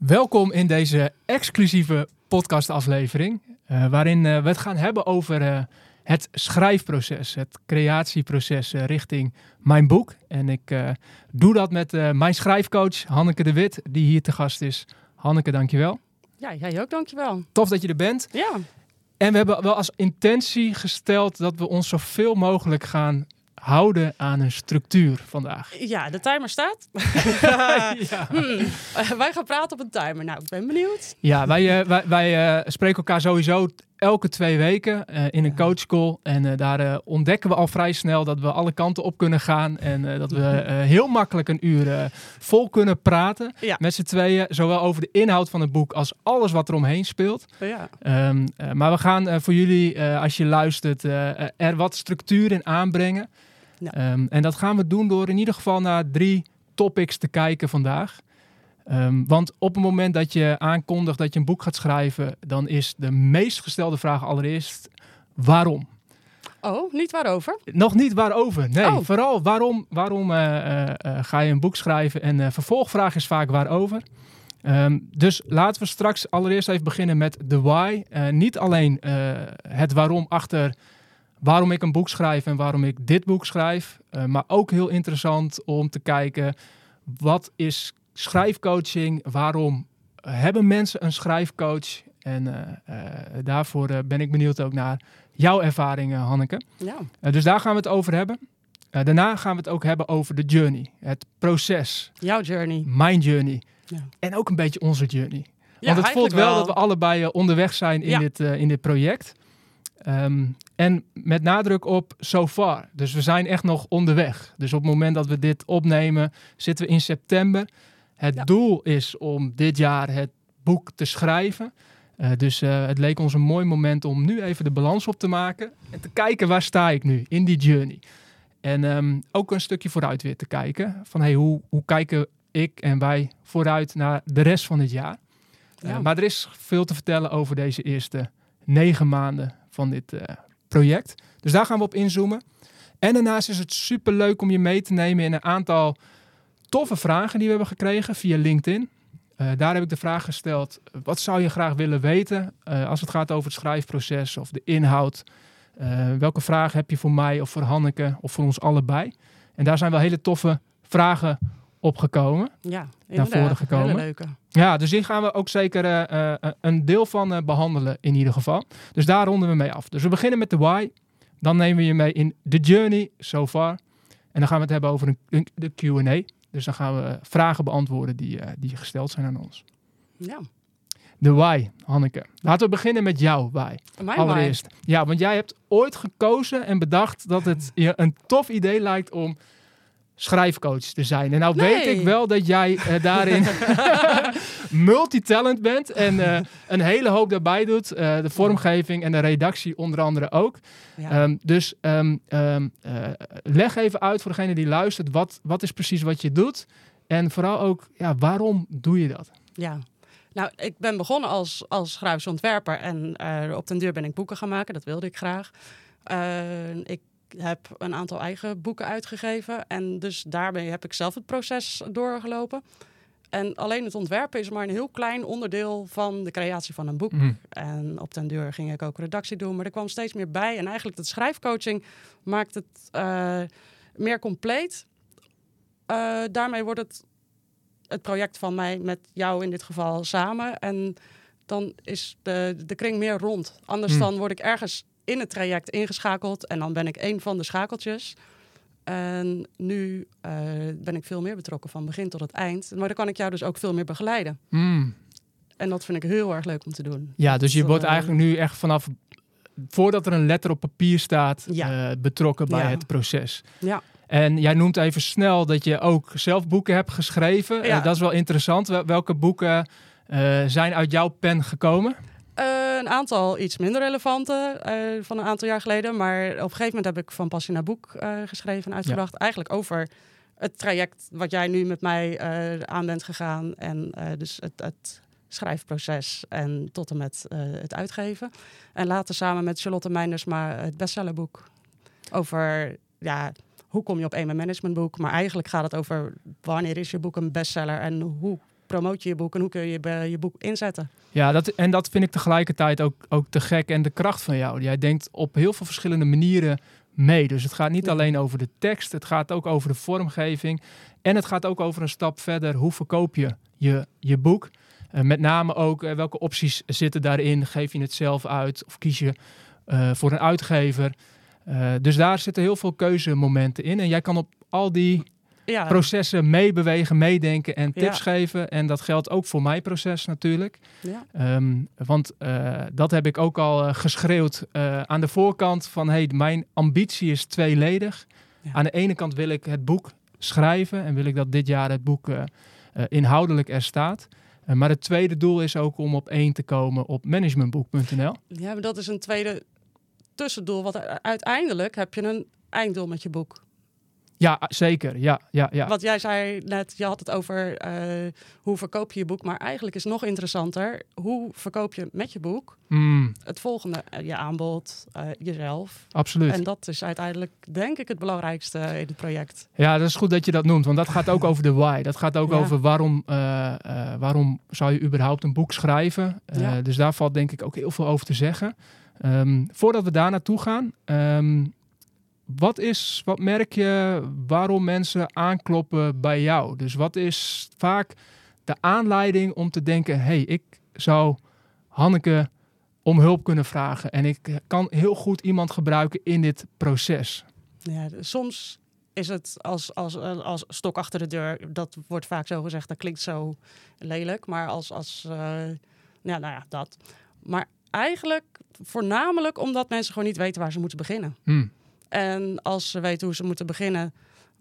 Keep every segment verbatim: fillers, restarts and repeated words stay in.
Welkom in deze exclusieve podcastaflevering, uh, waarin uh, we het gaan hebben over uh, het schrijfproces, het creatieproces uh, richting mijn boek. En ik uh, doe dat met uh, mijn schrijfcoach Hanneke de Wit, die hier te gast is. Hanneke, dankjewel. Ja, jij ook, dankjewel. Tof dat je er bent. Ja. En we hebben wel als intentie gesteld dat we ons zoveel mogelijk gaan houden aan een structuur vandaag. Ja, de timer staat. ja. hmm. uh, wij gaan praten op een timer. Nou, ik ben benieuwd. Ja, wij, uh, wij, wij uh, spreken elkaar sowieso elke twee weken uh, in een coachcall. En uh, daar uh, ontdekken we al vrij snel dat we alle kanten op kunnen gaan. En uh, dat we uh, heel makkelijk een uur uh, vol kunnen praten Ja. met z'n tweeën. Zowel over de inhoud van het boek als alles wat er omheen speelt. Ja. Um, uh, maar we gaan uh, voor jullie, uh, als je luistert, uh, er wat structuur in aanbrengen. Ja. Um, en dat gaan we doen door in ieder geval naar drie topics te kijken vandaag. Um, want op het moment dat je aankondigt dat je een boek gaat schrijven, dan is de meest gestelde vraag allereerst waarom? Oh, niet waarover? Nog niet waarover. Nee, oh. vooral waarom, waarom uh, uh, uh, ga je een boek schrijven? En uh, vervolgvraag is vaak waarover. Um, dus laten we straks allereerst even beginnen met de why. Uh, niet alleen uh, het waarom achter waarom ik een boek schrijf en waarom ik dit boek schrijf. Uh, maar ook heel interessant om te kijken, wat is schrijfcoaching? Waarom hebben mensen een schrijfcoach? En uh, uh, daarvoor uh, ben ik benieuwd ook naar jouw ervaringen, Hanneke. Ja. Uh, dus daar gaan we het over hebben. Uh, daarna gaan we het ook hebben over de journey. Het proces. Jouw journey. Mijn journey. Ja. En ook een beetje onze journey. Ja, Want het voelt wel, wel dat we allebei uh, onderweg zijn in, ja. dit, uh, in dit project. Um, en met nadruk op so far. Dus we zijn echt nog onderweg. Dus op het moment dat we dit opnemen, zitten we in september. Het ja. doel is om dit jaar het boek te schrijven. Uh, dus uh, het leek ons een mooi moment om nu even de balans op te maken. En te kijken, waar sta ik nu in die journey? En um, ook een stukje vooruit weer te kijken. Van hey, hoe, hoe kijken ik en wij vooruit naar de rest van het jaar? Uh, Ja. Maar er is veel te vertellen over deze eerste negen maanden van dit uh, project. Dus daar gaan we op inzoomen. En daarnaast is het superleuk om je mee te nemen in een aantal toffe vragen die we hebben gekregen via LinkedIn. Uh, daar heb ik de vraag gesteld, wat zou je graag willen weten uh, als het gaat over het schrijfproces of de inhoud? Uh, welke vragen heb je voor mij of voor Hanneke of voor ons allebei? En daar zijn wel hele toffe vragen opgekomen. Ja, naar voren gekomen. Hele leuke. Ja, dus hier gaan we ook zeker uh, uh, een deel van uh, behandelen in ieder geval. Dus daar ronden we mee af. Dus we beginnen met de why. Dan nemen we je mee in de journey so far. En dan gaan we het hebben over een, een, de Q en A. Dus dan gaan we vragen beantwoorden die, uh, die gesteld zijn aan ons. Ja. De why, Hanneke. Laten we beginnen met jouw why. Mijn Allereerst. why. Ja, want jij hebt ooit gekozen en bedacht dat het je een tof idee lijkt om schrijfcoach te zijn. En nou nee. weet ik wel dat jij uh, daarin multitalent bent en uh, een hele hoop daarbij doet. Uh, de vormgeving en de redactie onder andere ook. Ja. Um, dus um, um, uh, leg even uit voor degene die luistert, wat, wat is precies wat je doet? En vooral ook, ja, waarom doe je dat? Ja. Nou, ik ben begonnen als, als grafisch ontwerper en uh, op den duur ben ik boeken gaan maken. Dat wilde ik graag. Uh, ik heb een aantal eigen boeken uitgegeven en dus daarbij heb ik zelf het proces doorgelopen. En alleen het ontwerpen is maar een heel klein onderdeel van de creatie van een boek. Mm. En op den duur ging ik ook redactie doen, maar er kwam steeds meer bij. En eigenlijk dat schrijfcoaching maakt het uh, meer compleet. Uh, daarmee wordt het het project van mij met jou in dit geval samen. En dan is de, de kring meer rond. Anders mm. dan word ik ergens in het traject ingeschakeld en dan ben ik een van de schakeltjes. En nu uh, ben ik veel meer betrokken van begin tot het eind. Maar dan kan ik jou dus ook veel meer begeleiden. Mm. En dat vind ik heel erg leuk om te doen. Ja, dus je dat, wordt uh, eigenlijk nu echt vanaf, voordat er een letter op papier staat, ja. uh, betrokken bij ja. het proces. Ja. En jij noemt even snel dat je ook zelf boeken hebt geschreven. Ja. Uh, dat is wel interessant. Wel, welke boeken uh, zijn uit jouw pen gekomen? Uh, een aantal iets minder relevante uh, van een aantal jaar geleden. Maar op een gegeven moment heb ik Van Passie naar Boek uh, geschreven en uitgebracht. Ja. Eigenlijk over het traject wat jij nu met mij uh, aan bent gegaan. En uh, dus het, het schrijfproces en tot en met uh, het uitgeven. En later samen met Charlotte Meindersma het bestsellerboek over, ja, hoe kom je op één managementboek? Maar eigenlijk gaat het over wanneer is je boek een bestseller en hoe promoot je je boek en hoe kun je je, je boek inzetten? Ja, dat, en dat vind ik tegelijkertijd ook, ook te gek en de kracht van jou. Jij denkt op heel veel verschillende manieren mee. Dus het gaat niet Ja. alleen over de tekst, het gaat ook over de vormgeving. En het gaat ook over een stap verder. Hoe verkoop je je, je boek? Uh, met name ook uh, welke opties zitten daarin? Geef je het zelf uit of kies je uh, voor een uitgever? Uh, dus daar zitten heel veel keuzemomenten in. En jij kan op al die Ja. processen meebewegen, meedenken en tips Ja. geven. En dat geldt ook voor mijn proces natuurlijk. Ja. Um, want uh, dat heb ik ook al uh, geschreeuwd uh, aan de voorkant van hey, mijn ambitie is tweeledig. Ja. Aan de ene kant wil ik het boek schrijven en wil ik dat dit jaar het boek uh, uh, inhoudelijk er staat. Uh, maar het tweede doel is ook om op één te komen op managementboek punt n l. Ja, maar dat is een tweede tussendoel. Want uiteindelijk heb je een einddoel met je boek. Ja, zeker. Ja, ja, ja. Wat jij zei net, je had het over uh, hoe verkoop je je boek. Maar eigenlijk is nog interessanter, hoe verkoop je met je boek Mm. het volgende, uh, je aanbod, uh, jezelf. Absoluut. En dat is uiteindelijk, denk ik, het belangrijkste in het project. Ja, dat is goed dat je dat noemt, want dat gaat ook over de why. Dat gaat ook Ja. over waarom, uh, uh, waarom zou je überhaupt een boek schrijven. Uh, Ja. Dus daar valt denk ik ook heel veel over te zeggen. Um, voordat we daar naartoe gaan, um, wat is, wat merk je waarom mensen aankloppen bij jou? Dus wat is vaak de aanleiding om te denken, hey, ik zou Hanneke om hulp kunnen vragen en ik kan heel goed iemand gebruiken in dit proces? Ja, soms is het als, als, als stok achter de deur. Dat wordt vaak zo gezegd, dat klinkt zo lelijk. Maar als, als uh, ja, nou ja, dat. Maar eigenlijk voornamelijk omdat mensen gewoon niet weten waar ze moeten beginnen. Hmm. En als ze weten hoe ze moeten beginnen,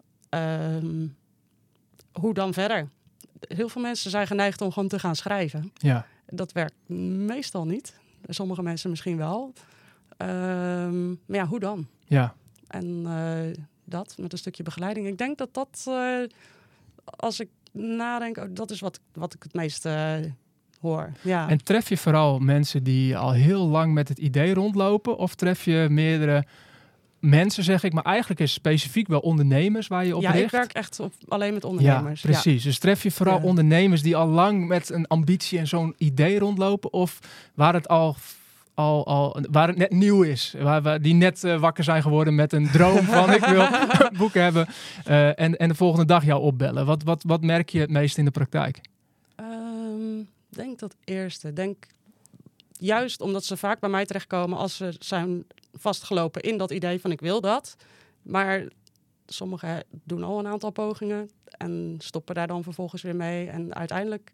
um, hoe dan verder? Heel veel mensen zijn geneigd om gewoon te gaan schrijven. Ja. Dat werkt meestal niet. Sommige mensen misschien wel. Um, maar ja, hoe dan? Ja. En uh, dat, met een stukje begeleiding. Ik denk dat dat, uh, als ik nadenk, oh, dat is wat, wat ik het meest uh, hoor. Ja. En tref je vooral mensen die al heel lang met het idee rondlopen? Of tref je meerdere mensen, zeg ik, maar eigenlijk is specifiek wel ondernemers waar je op ja, richt? Ja, ik werk echt op, alleen met ondernemers. Ja, precies. Ja. Dus tref je vooral ja. ondernemers die al lang met een ambitie en zo'n idee rondlopen? Of waar het al... Al, al, waar het net nieuw is. Waar, waar die net uh, wakker zijn geworden met een droom van ik wil boeken hebben. Uh, en, en de volgende dag jou opbellen. Wat, wat, wat merk je het meest in de praktijk? Ik um, denk dat eerste. Denk juist omdat ze vaak bij mij terechtkomen als ze zijn vastgelopen in dat idee van ik wil dat. Maar sommigen doen al een aantal pogingen en stoppen daar dan vervolgens weer mee. En uiteindelijk...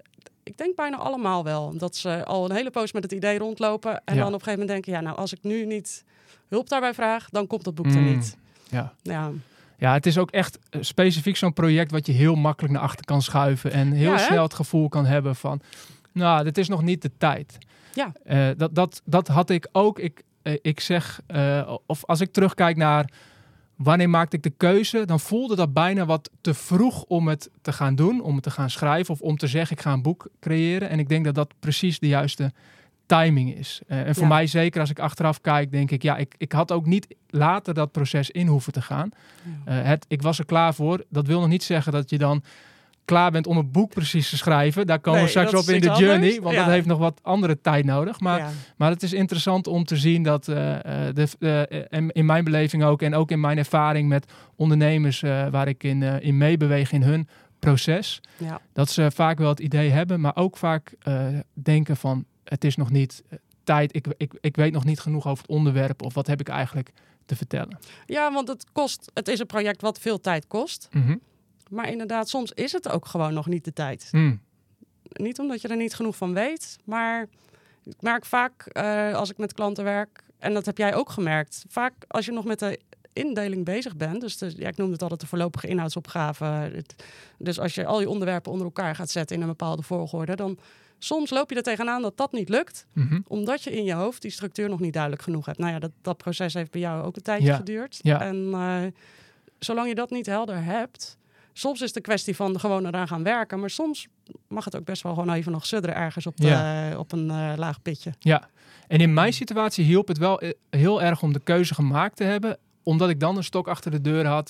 Ik denk bijna allemaal wel. Dat ze al een hele poos met het idee rondlopen. En ja. dan op een gegeven moment denken... ja, nou, als ik nu niet hulp daarbij vraag... dan komt dat boek mm, er niet. Ja. Ja. ja, het is ook echt specifiek zo'n project... wat je heel makkelijk naar achter kan schuiven... en heel ja, snel het gevoel kan hebben van... nou, dit is nog niet de tijd. Ja. Uh, dat, dat, dat had ik ook. Ik, uh, ik zeg... Uh, of als ik terugkijk naar... wanneer maakte ik de keuze, dan voelde dat bijna wat te vroeg om het te gaan doen, om het te gaan schrijven of om te zeggen ik ga een boek creëren. En ik denk dat dat precies de juiste timing is. Uh, en voor ja. mij zeker als ik achteraf kijk, denk ik ja, ik, ik had ook niet later dat proces in hoeven te gaan. Ja. Uh, het, ik was er klaar voor. Dat wil nog niet zeggen dat je dan klaar bent om een boek precies te schrijven. Daar komen nee, we straks op in de journey, anders. want ja. dat heeft nog wat andere tijd nodig. Maar, ja. maar het is interessant om te zien dat uh, de, uh, in mijn beleving ook en ook in mijn ervaring met ondernemers uh, waar ik in, uh, in meebeweeg in hun proces, ja. dat ze vaak wel het idee hebben, maar ook vaak uh, denken van het is nog niet uh, tijd, ik, ik, ik weet nog niet genoeg over het onderwerp of wat heb ik eigenlijk te vertellen. Ja, want het kost, het is een project wat veel tijd kost. Mm-hmm. Maar inderdaad, soms is het ook gewoon nog niet de tijd. Mm. Niet omdat je er niet genoeg van weet, maar ik merk vaak uh, als ik met klanten werk, en dat heb jij ook gemerkt, vaak als je nog met de indeling bezig bent, dus de, ja, ik noem het altijd de voorlopige inhoudsopgave, het, dus als je al je onderwerpen onder elkaar gaat zetten in een bepaalde volgorde, dan soms loop je er tegenaan dat dat niet lukt, mm-hmm. omdat je in je hoofd die structuur nog niet duidelijk genoeg hebt. Nou ja, dat, dat proces heeft bij jou ook een tijdje ja. geduurd. Ja. En uh, zolang je dat niet helder hebt, soms is het een kwestie van gewoon eraan gaan werken. Maar soms mag het ook best wel gewoon even nog sudderen ergens op, de, ja. uh, op een uh, laag pitje. Ja, en in mijn situatie hielp het wel heel erg om de keuze gemaakt te hebben. Omdat ik dan een stok achter de deur had.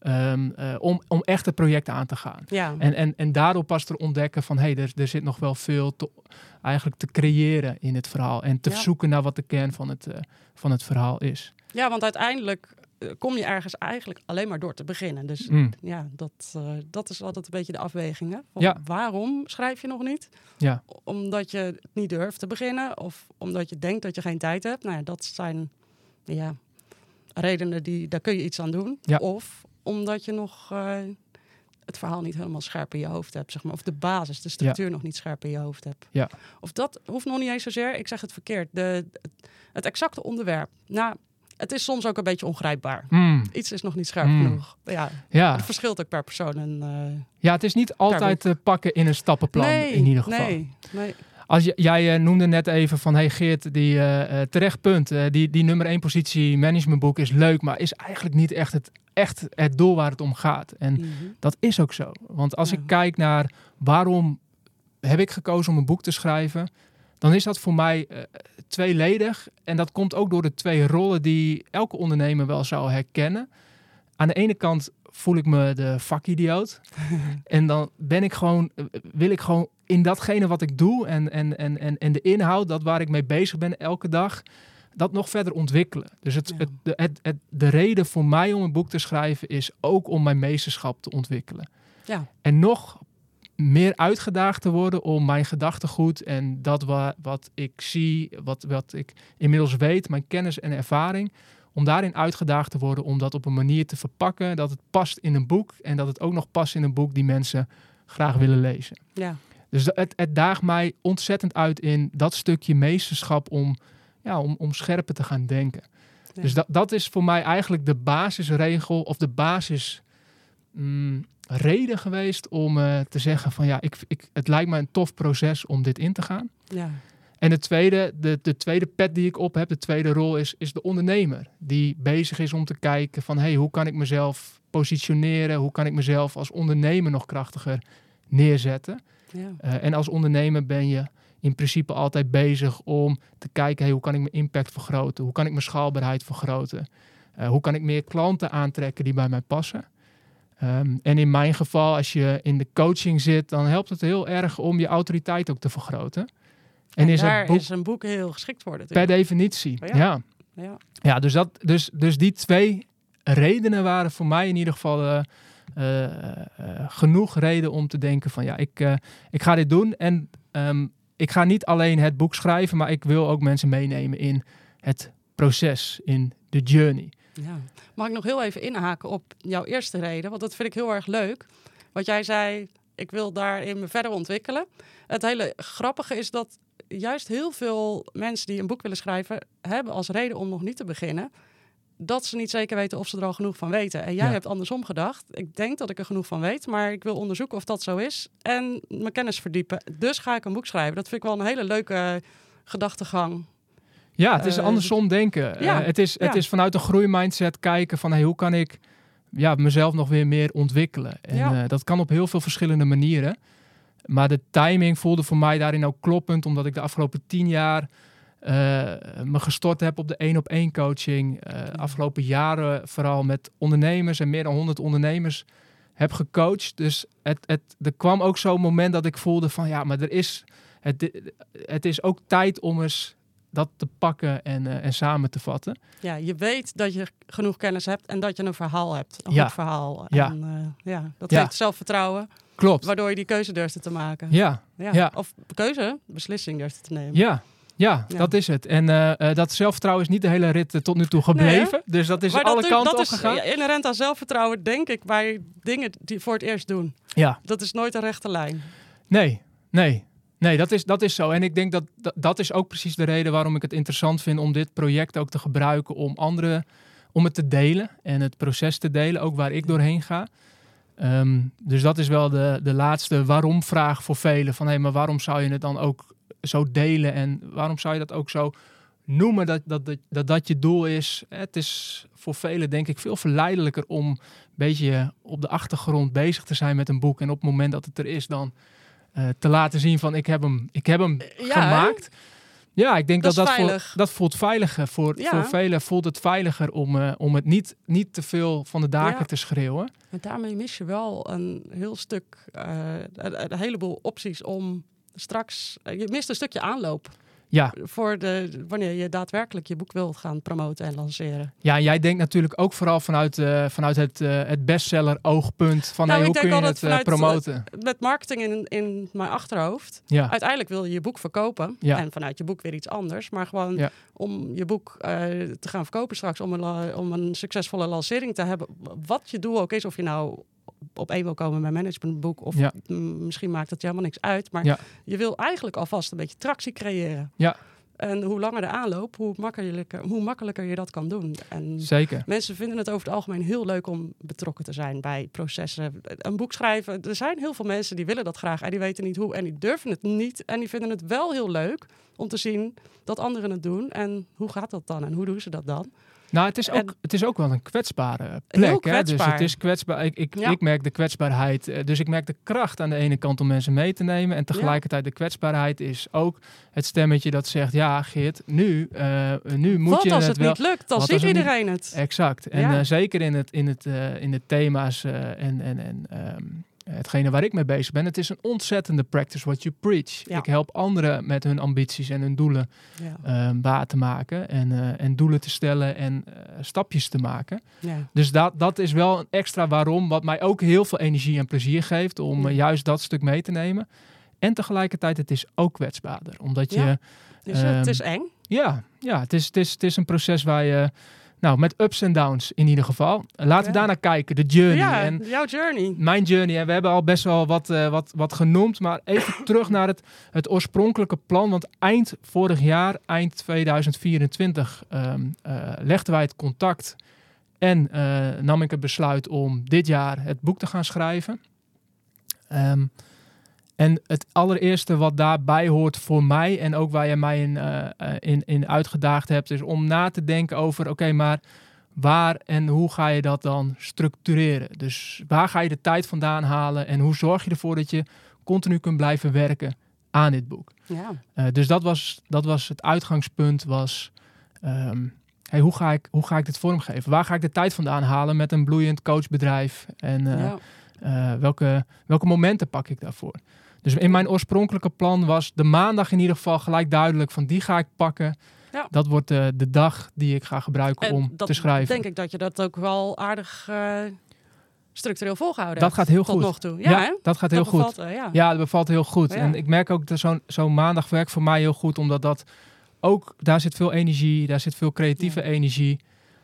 Um, uh, om, om echt het project aan te gaan. Ja. En, en, en daardoor pas te ontdekken van... hé, hey, er, er zit nog wel veel te, eigenlijk te creëren in het verhaal. En te ja. zoeken naar wat de kern van het, uh, van het verhaal is. Ja, want uiteindelijk uh, kom je ergens eigenlijk alleen maar door te beginnen. Dus mm. ja, dat, uh, dat is altijd een beetje de afweging. Hè? Van Ja. Waarom schrijf je nog niet? Ja. Omdat je het niet durft te beginnen? Of omdat je denkt dat je geen tijd hebt? Nou ja, dat zijn ja, redenen, die, daar kun je iets aan doen. Ja. Of omdat je nog uh, het verhaal niet helemaal scherp in je hoofd hebt. Zeg maar. Of de basis, de structuur ja. nog niet scherp in je hoofd hebt. Ja. Of dat hoeft nog niet eens zozeer. Ik zeg het verkeerd. De, het, het exacte onderwerp. Nou, het is soms ook een beetje ongrijpbaar. Mm. Iets is nog niet scherp mm. genoeg. Ja, ja. Het verschilt ook per persoon. En, uh, ja, het is niet altijd te pakken in een stappenplan nee, in ieder geval. Nee, nee. Als je, jij uh, noemde net even van, hey Geert, die uh, uh, terecht punt. Uh, die, die nummer één positie managementboek is leuk, maar is eigenlijk niet echt het, echt het doel waar het om gaat. En mm-hmm. dat is ook zo. Want als ja. ik kijk naar waarom heb ik gekozen om een boek te schrijven, dan is dat voor mij uh, tweeledig. En dat komt ook door de twee rollen die elke ondernemer wel zou herkennen. Aan de ene kant voel ik me de vakidioot. En dan ben ik gewoon, wil ik gewoon in datgene wat ik doe en, en, en, en, en de inhoud, dat waar ik mee bezig ben elke dag, dat nog verder ontwikkelen. Dus het, ja. het, de, het, het, de reden voor mij om een boek te schrijven is ook om mijn meesterschap te ontwikkelen. Ja. En nog meer uitgedaagd te worden om mijn gedachtegoed en dat wa, wat ik zie, wat, wat ik inmiddels weet, mijn kennis en ervaring, om daarin uitgedaagd te worden, om dat op een manier te verpakken dat het past in een boek en dat het ook nog past in een boek die mensen graag willen lezen. Ja. Dus het, het daagt mij ontzettend uit in dat stukje meesterschap om, ja, om, om scherper te gaan denken. Ja. Dus dat, dat is voor mij eigenlijk de basisregel of de basisreden mm, geweest om uh, te zeggen van ja, ik, ik, het lijkt me een tof proces om dit in te gaan. Ja. En de tweede, de, de tweede pet die ik op heb, de tweede rol is, is de ondernemer. Die bezig is om te kijken van hey, hoe kan ik mezelf positioneren? Hoe kan ik mezelf als ondernemer nog krachtiger neerzetten? Ja. Uh, en als ondernemer ben je in principe altijd bezig om te kijken, hey, hoe kan ik mijn impact vergroten? Hoe kan ik mijn schaalbaarheid vergroten? Uh, hoe kan ik meer klanten aantrekken die bij mij passen? Um, en in mijn geval, als je in de coaching zit, dan helpt het heel erg om je autoriteit ook te vergroten. En, en is daar boek is een boek heel geschikt voor. Per definitie, oh ja. Ja, ja. ja dus, dat, dus, dus die twee redenen waren voor mij in ieder geval uh, uh, uh, genoeg reden om te denken van ja, ik, uh, ik ga dit doen. En um, ik ga niet alleen het boek schrijven, maar ik wil ook mensen meenemen in het proces, in de journey. Ja. Mag ik nog heel even inhaken op jouw eerste reden? Want dat vind ik heel erg leuk. Wat jij zei, ik wil daarin me verder ontwikkelen. Het hele grappige is dat juist heel veel mensen die een boek willen schrijven, hebben als reden om nog niet te beginnen, dat ze niet zeker weten of ze er al genoeg van weten. En jij ja. hebt andersom gedacht. Ik denk dat ik er genoeg van weet, maar ik wil onderzoeken of dat zo is en mijn kennis verdiepen. Dus ga ik een boek schrijven. Dat vind ik wel een hele leuke gedachtegang. Ja, het is uh, andersom denken. Ja, uh, het, is, ja. het is vanuit een groeimindset kijken van hey, hoe kan ik ja, mezelf nog weer meer ontwikkelen. En ja. uh, dat kan op heel veel verschillende manieren. Maar de timing voelde voor mij daarin ook kloppend, omdat ik de afgelopen tien jaar uh, me gestort heb op de één-op-één coaching. Uh, afgelopen jaren vooral met ondernemers en meer dan honderd ondernemers heb gecoacht. Dus het, het, er kwam ook zo'n moment dat ik voelde van ja, maar er is, het, het is ook tijd om eens dat te pakken en, uh, en samen te vatten. Ja, je weet dat je genoeg kennis hebt en dat je een verhaal hebt. Een ja. goed verhaal. Ja. En, uh, ja, dat ja. geeft zelfvertrouwen. Klopt. Waardoor je die keuze durft te maken. Ja. Ja. ja. Of keuze, beslissing durft te nemen. Ja. Ja, ja, dat is het. En uh, uh, dat zelfvertrouwen is niet de hele rit uh, tot nu toe gebleven. Nee, dus dat is maar alle dat, kanten dat opgegaan. Dat is inherent aan zelfvertrouwen, denk ik, bij dingen die voor het eerst doen. Ja. Dat is nooit een rechte lijn. Nee, nee. Nee, dat is, dat is zo. En ik denk dat, dat dat is ook precies de reden waarom ik het interessant vind om dit project ook te gebruiken om anderen, om het te delen en het proces te delen, ook waar ik doorheen ga. Um, dus dat is wel de, de laatste waarom-vraag voor velen. Van hé, hey, maar waarom zou je het dan ook zo delen en waarom zou je dat ook zo noemen dat dat, dat, dat, dat je doel is? Het is voor velen denk ik veel verleidelijker om een beetje op de achtergrond bezig te zijn met een boek en op het moment dat het er is dan uh, te laten zien van ik heb hem, ik heb hem ja, gemaakt. Ja, ik denk Dat dat is dat, voor, veilig. dat voelt veiliger. Voor, Ja. voor velen voelt het veiliger om, uh, om het niet, niet te veel van de daken Ja. te schreeuwen. En daarmee mis je wel een heel stuk, uh, een, een heleboel opties om straks... Uh, je mist een stukje aanloop. Ja. Voor de, wanneer je daadwerkelijk je boek wilt gaan promoten en lanceren. Ja, en jij denkt natuurlijk ook vooral vanuit, uh, vanuit het, uh, het bestseller oogpunt. Van nou, hey, hoe kun je het vanuit, uh, promoten? Uh, met marketing in, in mijn achterhoofd. Ja. Uiteindelijk wil je je boek verkopen. Ja. En vanuit je boek weer iets anders. Maar gewoon ja. om je boek uh, te gaan verkopen straks. Om een, om een succesvolle lancering te hebben. Wat je doel ook is. Of je nou op één wil komen met managementboek. Of ja. m- misschien maakt het je helemaal niks uit. Maar ja. je wil eigenlijk alvast een beetje tractie creëren. Ja. En hoe langer de aanloop, hoe makkelijker, hoe makkelijker je dat kan doen. En Zeker. Mensen vinden het over het algemeen heel leuk om betrokken te zijn bij processen. Een boek schrijven, er zijn heel veel mensen die willen dat graag en die weten niet hoe en die durven het niet. En die vinden het wel heel leuk om te zien dat anderen het doen. En hoe gaat dat dan en hoe doen ze dat dan? Nou, het is ook, en, het is ook wel een kwetsbare plek. Heel kwetsbaar. Hè? Dus het is kwetsbaar. Ik, ik, ja. ik merk de kwetsbaarheid. Dus ik merk de kracht aan de ene kant om mensen mee te nemen. En tegelijkertijd ja. de kwetsbaarheid is ook het stemmetje dat zegt... Ja, Geert, nu, uh, nu moet wat je als het het wel... niet lukt, dan ziet iedereen niet... het. Exact. En ja. uh, zeker in, het, in, het, uh, in de thema's uh, en... en, en um, hetgene waar ik mee bezig ben, het is een ontzettende practice what you preach. Ja. Ik help anderen met hun ambities en hun doelen ja. uh, waar te maken. En, uh, en doelen te stellen en uh, stapjes te maken. Ja. Dus dat, dat is wel een extra waarom, wat mij ook heel veel energie en plezier geeft om ja. uh, juist dat stuk mee te nemen. En tegelijkertijd, het is ook kwetsbaarder. Omdat ja. je... Dus um, het is eng? Ja, ja het, is, het, is, het is een proces waar je... Nou, met ups en downs in ieder geval. Laten we ja. daarna kijken, de journey. Ja, en jouw journey. Mijn journey. En we hebben al best wel wat, uh, wat, wat genoemd. Maar even terug naar het, het oorspronkelijke plan. Want eind vorig jaar, eind tweeduizend vierentwintig, um, uh, legden wij het contact. En uh, nam ik het besluit om dit jaar het boek te gaan schrijven. Um, En het allereerste wat daarbij hoort voor mij... en ook waar je mij in, uh, in, in uitgedaagd hebt... is om na te denken over... oké, okay, maar waar en hoe ga je dat dan structureren? Dus waar ga je de tijd vandaan halen... en hoe zorg je ervoor dat je continu kunt blijven werken aan dit boek? Ja. Uh, dus dat was, dat was het uitgangspunt. Was, um, hey, hoe, ga ik, hoe ga ik dit vormgeven? Waar ga ik de tijd vandaan halen met een bloeiend coachbedrijf? En uh, ja. uh, welke, welke momenten pak ik daarvoor? Dus in mijn oorspronkelijke plan was de maandag in ieder geval gelijk duidelijk van die ga ik pakken. Ja. Dat wordt uh, de dag die ik ga gebruiken en om te schrijven. Denk ik dat je dat ook wel aardig uh, structureel volgehouden dat hebt. gaat heel tot goed. nog toe. Ja, ja hè? dat gaat dat heel bevalt, goed. Uh, ja. ja, dat bevalt heel goed. Ja. En ik merk ook dat zo'n zo'n maandag werkt voor mij heel goed, omdat dat ook daar zit veel energie, daar zit veel creatieve ja. energie.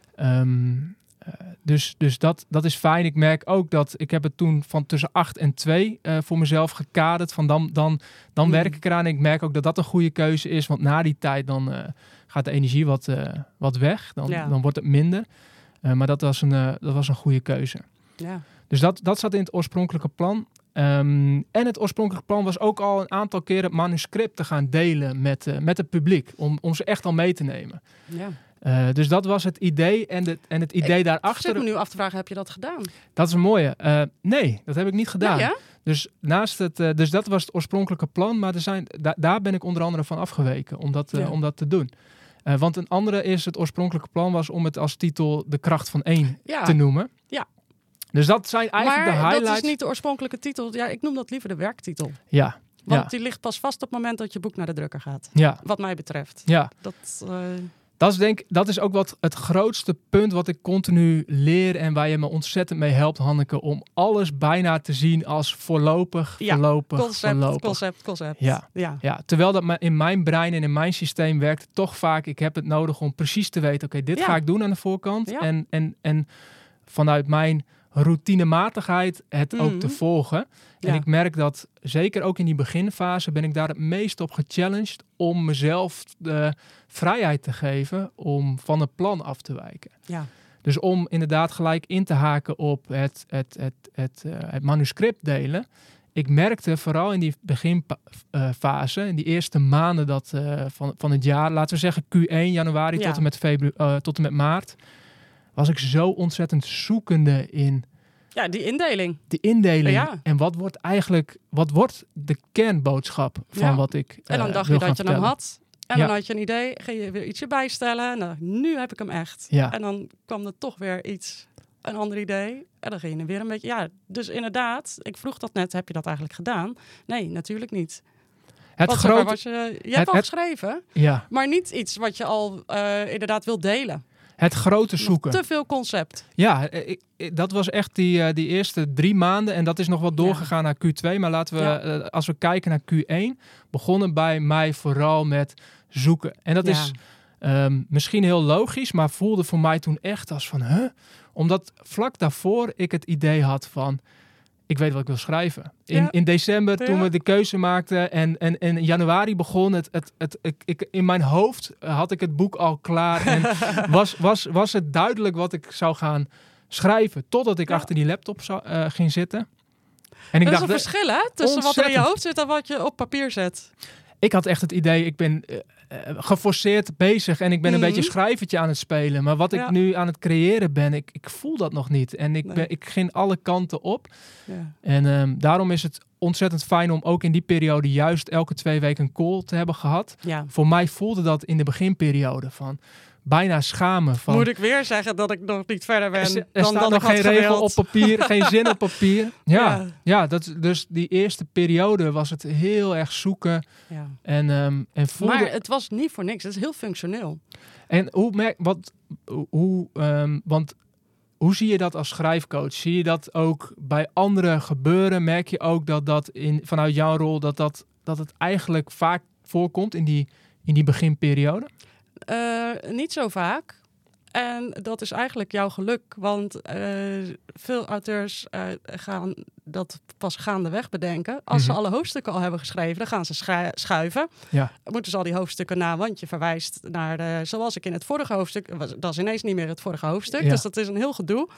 Um, Uh, dus dus dat, dat is fijn. Ik merk ook dat ik heb het toen van tussen acht en twee uh, voor mezelf gekaderd. Van dan dan, dan mm. werk ik eraan. En ik merk ook dat dat een goede keuze is. Want na die tijd dan uh, gaat de energie wat, uh, wat weg. Dan, ja. dan wordt het minder. Uh, maar dat was een, uh, dat was een goede keuze. Ja. Dus dat, dat zat in het oorspronkelijke plan. Um, en het oorspronkelijke plan was ook al een aantal keren het manuscript te gaan delen met, uh, met het publiek. Om, om ze echt al mee te nemen. Ja. Uh, dus dat was het idee en, de, en het idee ik daarachter... Ik zit me nu af te vragen, heb je dat gedaan? Dat is een mooie. Uh, nee, dat heb ik niet gedaan. Nee, ja? Dus, naast het, uh, dus dat was het oorspronkelijke plan, maar er zijn, da- daar ben ik onder andere van afgeweken om dat, uh, ja. om dat te doen. Uh, want een andere is, het oorspronkelijke plan was om het als titel De Kracht van één ja. te noemen. Ja. Dus dat zijn eigenlijk maar de highlights. Maar dat is niet de oorspronkelijke titel. Ja, ik noem dat liever de werktitel. Ja. Want ja. die ligt pas vast op het moment dat je boek naar de drukker gaat. Ja. Wat mij betreft. Ja. Dat... Uh... Dat is, denk, dat is ook wat het grootste punt wat ik continu leer en waar je me ontzettend mee helpt, Hanneke, om alles bijna te zien als voorlopig, ja, voorlopig, concept, voorlopig. concept, concept. Ja. Ja. Ja, terwijl dat in mijn brein en in mijn systeem werkt toch vaak, ik heb het nodig om precies te weten, oké, okay, dit ja. ga ik doen aan de voorkant. Ja. En, en, en vanuit mijn routinematigheid het mm. ook te volgen. En ja. ik merk dat, zeker ook in die beginfase, ben ik daar het meest op gechallenged om mezelf de vrijheid te geven om van het plan af te wijken. Ja. Dus om inderdaad gelijk in te haken op het, het, het, het, uh, het manuscript delen. Ik merkte vooral in die beginfase, in die eerste maanden dat, uh, van, van het jaar, laten we zeggen Q één, januari ja. tot, en met febru- uh, tot en met maart, was ik zo ontzettend zoekende in... Ja, die indeling. Die indeling. Ja. En wat wordt eigenlijk, wat wordt de kernboodschap van ja. wat ik uh, En dan dacht wil je dat je vertellen. hem had. En ja. dan had je een idee, ging je weer ietsje bijstellen. Nou, nu heb ik hem echt. Ja. En dan kwam er toch weer iets, een ander idee. En dan ging je weer een beetje... Ja, dus inderdaad, ik vroeg dat net, heb je dat eigenlijk gedaan? Nee, natuurlijk niet. Het wat grote... was je, je het, hebt al het, geschreven, ja. maar niet iets wat je al uh, inderdaad wil delen. Het grote zoeken. Nog te veel concept. Ja, ik, ik, dat was echt die, uh, die eerste drie maanden. En dat is nog wel doorgegaan ja. naar Q twee. Maar laten we, ja. uh, als we kijken naar Q één... begonnen bij mij vooral met zoeken. En dat ja. is um, misschien heel logisch... maar voelde voor mij toen echt als van... Huh? Omdat vlak daarvoor ik het idee had van... ik weet wat ik wil schrijven. In, ja. in december, ja. toen we de keuze maakten... en, en, en in januari begon het... het, het ik, ik, in mijn hoofd had ik het boek al klaar... en was, was, was het duidelijk wat ik zou gaan schrijven... totdat ik ja. achter die laptop zou, uh, ging zitten. En ik er is dacht, een verschil, hè? Tussen wat er in je hoofd zit en wat je op papier zet. Ik had echt het idee, ik ben uh, geforceerd bezig... en ik ben een mm-hmm. beetje schrijvertje aan het spelen. Maar wat ik ja. nu aan het creëren ben, ik, ik voel dat nog niet. En ik, nee. ben, ik ging alle kanten op. Ja. En um, daarom is het ontzettend fijn om ook in die periode... juist elke twee weken een call te hebben gehad. Ja. Voor mij voelde dat in de beginperiode van... bijna schamen. Van, moet ik weer zeggen dat ik nog niet verder ben er, er dan staat dat nog ik geen regel gewild. op papier, geen zin op papier. Ja, ja. ja dat, dus die eerste periode was het heel erg zoeken. Ja. En, um, en voelde... Maar het was niet voor niks, het is heel functioneel. En hoe merk wat, hoe, um, want hoe zie je dat als schrijfcoach? Zie je dat ook bij anderen gebeuren? Merk je ook dat dat in, vanuit jouw rol dat, dat, dat het eigenlijk vaak voorkomt in die, in die beginperiode? Uh, niet zo vaak. En dat is eigenlijk jouw geluk. Want uh, veel auteurs uh, gaan dat pas gaandeweg bedenken. Als mm-hmm. ze alle hoofdstukken al hebben geschreven, dan gaan ze schu- schuiven. Ja. Dan moeten ze al die hoofdstukken na, want je verwijst naar de... Zoals ik in het vorige hoofdstuk... Dat is ineens niet meer het vorige hoofdstuk. Ja. Dus dat is een heel gedoe.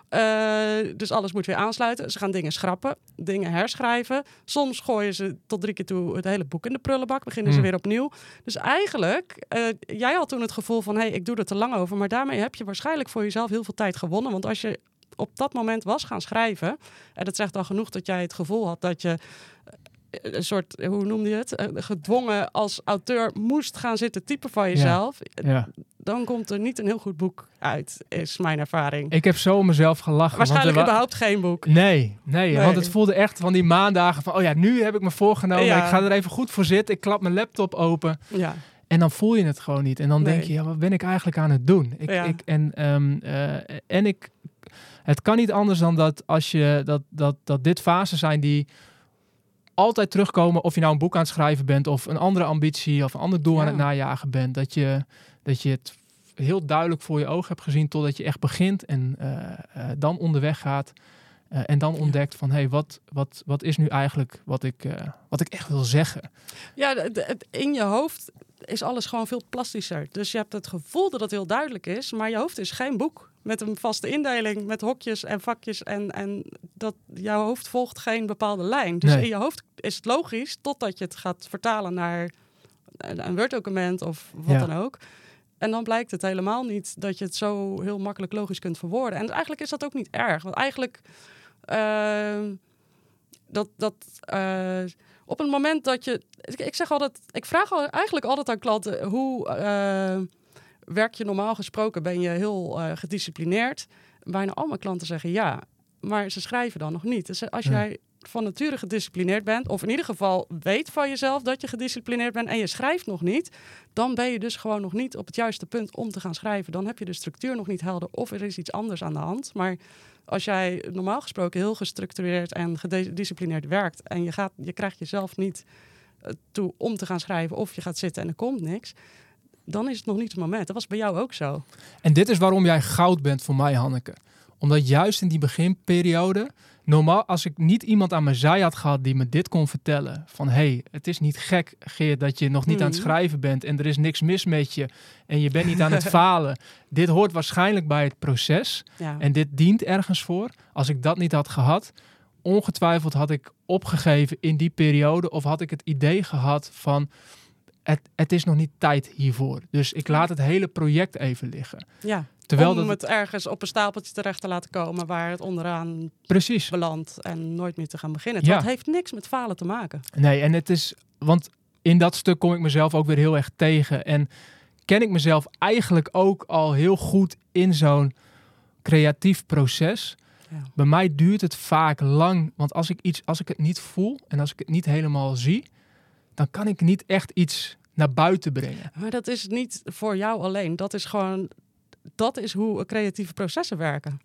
Uh, dus alles moet weer aansluiten. Ze gaan dingen schrappen, dingen herschrijven. Soms gooien ze tot drie keer toe het hele boek in de prullenbak. Beginnen mm. ze weer opnieuw. Dus eigenlijk, uh, jij had toen het gevoel van... hé, hey, ik doe er te lang over. Maar daarmee heb je waarschijnlijk voor jezelf heel veel tijd gewonnen. Want als je op dat moment was gaan schrijven... en dat zegt al genoeg dat jij het gevoel had dat je... een soort, hoe noemde je het? Gedwongen als auteur moest gaan zitten typen van jezelf. Ja. Ja. Dan komt er niet een heel goed boek uit, is mijn ervaring. Ik heb zo mezelf gelachen. Waarschijnlijk want wa- überhaupt geen boek. Nee, nee, nee, want het voelde echt van die maandagen van... oh ja, nu heb ik me voorgenomen, ja. ik ga er even goed voor zitten. Ik klap mijn laptop open. Ja. En dan voel je het gewoon niet. En dan nee. denk je, ja, wat ben ik eigenlijk aan het doen? Ik, ja. ik, en, um, uh, en ik... Het kan niet anders dan dat als je... dat, dat, dat dit fasen zijn die... altijd terugkomen of je nou een boek aan het schrijven bent... of een andere ambitie of een ander doel ja. aan het najagen bent. Dat je, dat je het heel duidelijk voor je ogen hebt gezien... totdat je echt begint en uh, uh, dan onderweg gaat... Uh, en dan ontdekt van, hé, hey, wat, wat, wat is nu eigenlijk wat ik, uh, wat ik echt wil zeggen? Ja, de, de, in je hoofd is alles gewoon veel plastischer. Dus je hebt het gevoel dat het heel duidelijk is... maar je hoofd is geen boek met een vaste indeling... met hokjes en vakjes en, en dat jouw hoofd volgt geen bepaalde lijn. Dus nee. in je hoofd is het logisch... totdat je het gaat vertalen naar een Word-document of wat ja. dan ook... En dan blijkt het helemaal niet dat je het zo heel makkelijk logisch kunt verwoorden. En eigenlijk is dat ook niet erg. Want eigenlijk... Uh, dat, dat, uh, op het moment dat je... Ik, ik zeg altijd... Ik vraag al, eigenlijk altijd aan klanten... Hoe uh, werk je normaal gesproken? Ben je heel uh, gedisciplineerd? Bijna al mijn klanten zeggen ja. Maar ze schrijven dan nog niet. Dus als jij... Ja. van nature gedisciplineerd bent... of in ieder geval weet van jezelf dat je gedisciplineerd bent... en je schrijft nog niet... dan ben je dus gewoon nog niet op het juiste punt om te gaan schrijven. Dan heb je de structuur nog niet helder... of er is iets anders aan de hand. Maar als jij normaal gesproken heel gestructureerd... en gedisciplineerd werkt... en je, gaat, je krijgt jezelf niet toe om te gaan schrijven... of je gaat zitten en er komt niks... dan is het nog niet het moment. Dat was bij jou ook zo. En dit is waarom jij goud bent voor mij, Hanneke. Omdat juist in die beginperiode... normaal, als ik niet iemand aan mijn zij had gehad die me dit kon vertellen... van hé, hey, het is niet gek, Geert, dat je nog niet mm. aan het schrijven bent... en er is niks mis met je en je bent niet aan het falen. Dit hoort waarschijnlijk bij het proces ja. en dit dient ergens voor. Als ik dat niet had gehad, ongetwijfeld had ik opgegeven in die periode... of had ik het idee gehad van... Het, het is nog niet tijd hiervoor. Dus ik laat het hele project even liggen. Ja. Terwijl om dat het ergens op een stapeltje terecht te laten komen... waar het onderaan Precies. belandt en nooit meer te gaan beginnen. Ja. Dat heeft niks met falen te maken. Nee, en het is... Want in dat stuk kom ik mezelf ook weer heel erg tegen. En ken ik mezelf eigenlijk ook al heel goed in zo'n creatief proces. Ja. Bij mij duurt het vaak lang, want als ik, iets, als ik het niet voel en als ik het niet helemaal zie, dan kan ik niet echt iets naar buiten brengen. Maar dat is niet voor jou alleen. Dat is gewoon, dat is hoe creatieve processen werken.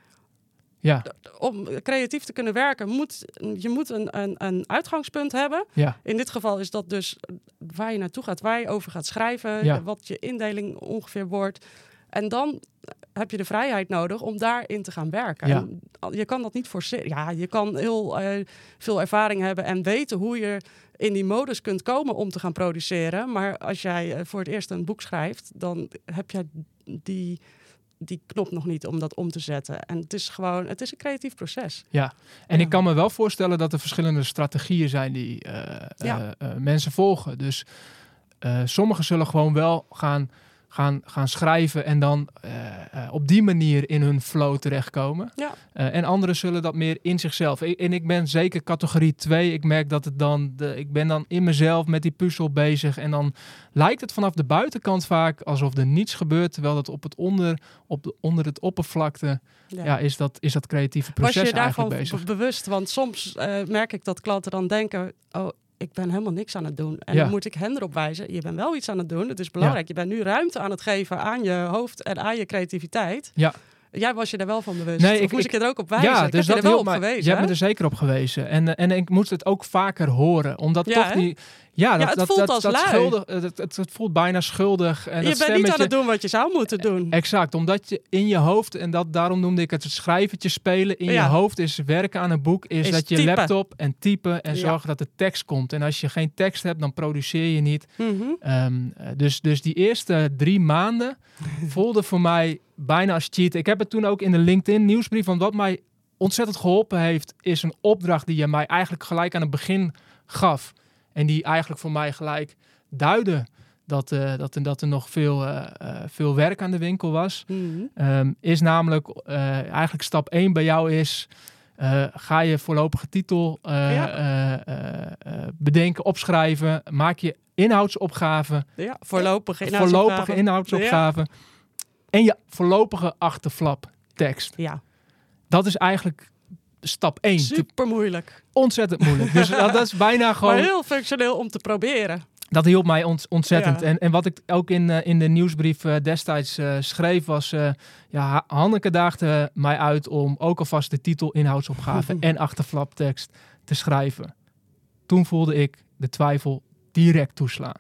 Ja. Om creatief te kunnen werken, moet je moet een, een, een uitgangspunt hebben. Ja. In dit geval is dat dus waar je naartoe gaat, waar je over gaat schrijven, Ja. wat je indeling ongeveer wordt. En dan heb je de vrijheid nodig om daarin te gaan werken. Ja. En je kan dat niet forceren. Ja, je kan heel uh, veel ervaring hebben en weten hoe je in die modus kunt komen om te gaan produceren. Maar als jij uh, voor het eerst een boek schrijft, dan heb jij die, die knop nog niet om dat om te zetten. En het is gewoon, het is een creatief proces. Ja, en Ja. ik kan me wel voorstellen dat er verschillende strategieën zijn die uh, Ja. uh, uh, mensen volgen. Dus uh, sommigen zullen gewoon wel gaan, gaan, gaan schrijven en dan uh, uh, op die manier in hun flow terechtkomen. Ja. Uh, en anderen zullen dat meer in zichzelf. Ik, en ik ben zeker categorie twee. Ik merk dat het dan, de, ik ben dan in mezelf met die puzzel bezig. En dan lijkt het vanaf de buitenkant vaak alsof er niets gebeurt. Terwijl dat op het onder, op de, onder het oppervlakte, ja. Ja, is, dat, is dat creatieve proces Was je eigenlijk daarvan bezig. be- bewust? Want soms uh, merk ik dat klanten dan denken, oh, ik ben helemaal niks aan het doen. En Ja. dan moet ik hen erop wijzen, je bent wel iets aan het doen. Het is belangrijk. Ja. Je bent nu ruimte aan het geven aan je hoofd en aan je creativiteit. Ja. Jij was je daar wel van bewust? Nee, of ik, moest ik, ik je er ook op wijzen? Ja, ik dus heb dat je er wel op mij, gewezen. Je hebt hè? me er zeker op gewezen. En, en ik moest het ook vaker horen. Omdat Ja, toch hè? die... Ja, dat, Ja, het dat, voelt dat, als dat lui. schuldig, het, het, het voelt bijna schuldig. En Je dat bent niet aan stemmetje- het doen wat je zou moeten doen. Exact, omdat je in je hoofd, en dat, daarom noemde ik het het schrijvertje spelen, in Ja. je hoofd is werken aan een boek, is, Is dat je typen. laptop en typen en Ja. zorgen dat de tekst komt. En als je geen tekst hebt, dan produceer je niet. Mm-hmm. Um, dus, dus die eerste drie maanden voelde voor mij bijna als cheat. Ik heb het toen ook in de LinkedIn nieuwsbrief, want wat mij ontzettend geholpen heeft, is een opdracht die je mij eigenlijk gelijk aan het begin gaf. En die eigenlijk voor mij gelijk duidde dat, uh, dat, dat er nog veel, uh, uh, veel werk aan de winkel was. Mm-hmm. Um, is namelijk, uh, eigenlijk stap één bij jou is, uh, ga je voorlopige titel uh, Ja. uh, uh, uh, bedenken, opschrijven, maak je inhoudsopgave, Ja, voorlopige inhoudsopgave. voorlopige inhoudsopgave ja. en je voorlopige achterflap tekst. Ja, Dat is eigenlijk stap één. super moeilijk. Ontzettend moeilijk. Dus dat, dat is bijna gewoon... Maar heel functioneel om te proberen. Dat hielp mij ont, ontzettend. Ja. En, en wat ik ook in, uh, in de nieuwsbrief uh, destijds uh, schreef was... Uh, ja, Hanneke daagde mij uit om ook alvast de titel, inhoudsopgave en achterflaptekst te schrijven. Toen voelde ik de twijfel direct toeslaan.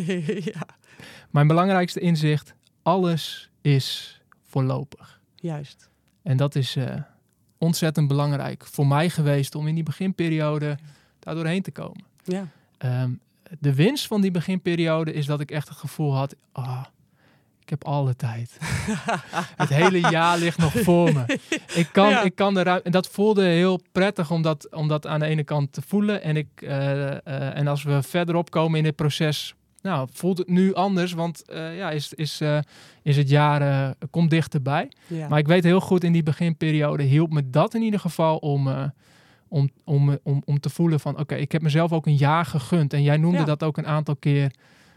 Ja, Mijn belangrijkste inzicht, alles is voorlopig. juist. En dat is uh, ontzettend belangrijk voor mij geweest om in die beginperiode daar doorheen te komen. Ja. Um, de winst van die beginperiode is dat ik echt het gevoel had, ah, ik heb alle tijd. Het hele jaar ligt nog voor me. Ik kan, Ja. ik kan eruit. En dat voelde heel prettig om dat, om dat aan de ene kant te voelen. En, ik, uh, uh, en als we verderop komen in dit proces, nou, voelt het nu anders. Want uh, ja, is, is, uh, is het jaar uh, komt dichterbij. Ja. Maar ik weet heel goed, in die beginperiode hielp me dat in ieder geval om... Uh, Om, om, om, om te voelen van, oké, okay, ik heb mezelf ook een jaar gegund. En jij noemde ja. dat ook een aantal keer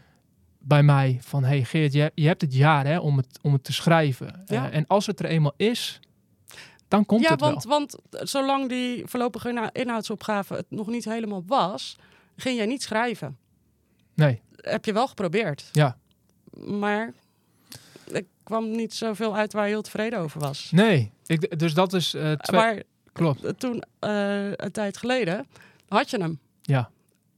bij mij. Van, hey Geert, je, je hebt het jaar hè, om, het, om het te schrijven. Ja. Uh, en als het er eenmaal is, dan komt ja, het want, wel. want zolang die voorlopige inha- inhoudsopgave het nog niet helemaal was, ging jij niet schrijven. Nee. Heb je wel geprobeerd. Ja. Maar er kwam niet zoveel uit waar je heel tevreden over was. Nee. Ik, dus dat is uh, twee... Maar Klopt. toen, uh, een tijd geleden, had je hem. Ja.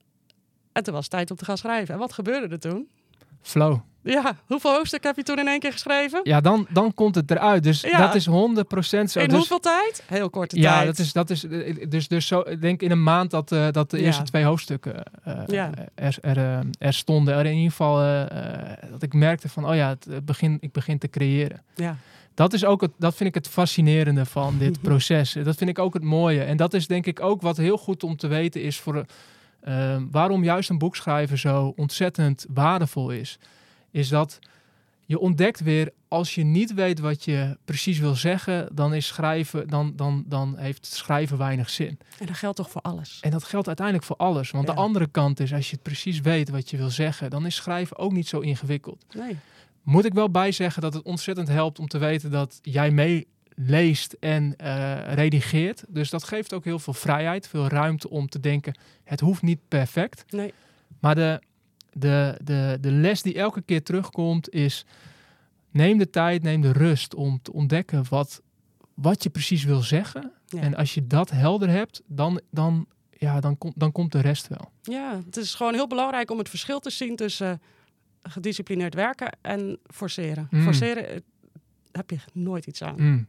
En toen was het tijd om te gaan schrijven. En wat gebeurde er toen? Flow. Ja, hoeveel hoofdstukken heb je toen in één keer geschreven? Ja, dan, dan komt het eruit. Dus Ja. dat is honderd procent zo. In dus, hoeveel tijd? Heel korte ja, tijd. dat is, dat is dus, dus zo, ik denk in een maand dat, uh, dat de Ja. eerste twee hoofdstukken uh, Ja. er, er, uh, er stonden. Er in ieder geval uh, uh, dat ik merkte van, oh ja, het, het begin, ik begin te creëren. Ja. Dat is ook het, dat vind ik het fascinerende van dit proces. Dat vind ik ook het mooie. En dat is denk ik ook wat heel goed om te weten is voor uh, waarom juist een boek schrijven zo ontzettend waardevol is. Is dat je ontdekt weer, als je niet weet wat je precies wil zeggen, dan is schrijven, dan, dan, dan heeft schrijven weinig zin. En dat geldt toch voor alles? En dat geldt uiteindelijk voor alles. Want Ja. de andere kant is, als je het precies weet wat je wil zeggen, dan is schrijven ook niet zo ingewikkeld. Nee. Moet ik wel bijzeggen dat het ontzettend helpt om te weten dat jij meeleest en uh, redigeert. Dus dat geeft ook heel veel vrijheid, veel ruimte om te denken, het hoeft niet perfect. Nee. Maar de, de, de, de les die elke keer terugkomt is, neem de tijd, neem de rust om te ontdekken wat, wat je precies wil zeggen. Ja. En als je dat helder hebt, dan, dan, ja, dan, kom, dan komt de rest wel. Ja, het is gewoon heel belangrijk om het verschil te zien tussen uh, gedisciplineerd werken en forceren. Mm. Forceren uh, heb je nooit iets aan. Mm.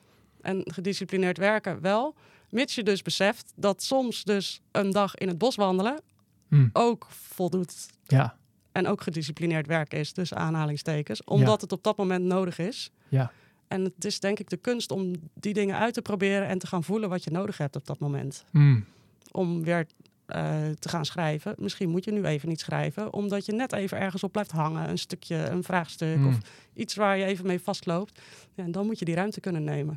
En gedisciplineerd werken wel, mits je dus beseft dat soms dus een dag in het bos wandelen Mm. ook voldoet. Ja. En ook gedisciplineerd werken is, tussen aanhalingstekens. Omdat Ja. het op dat moment nodig is. Ja. En het is denk ik de kunst om die dingen uit te proberen en te gaan voelen wat je nodig hebt op dat moment. Mm. Om weer uh, te gaan schrijven. Misschien moet je nu even niet schrijven, omdat je net even ergens op blijft hangen. Een stukje, een vraagstuk Mm. of iets waar je even mee vastloopt. Ja, en dan moet je die ruimte kunnen nemen.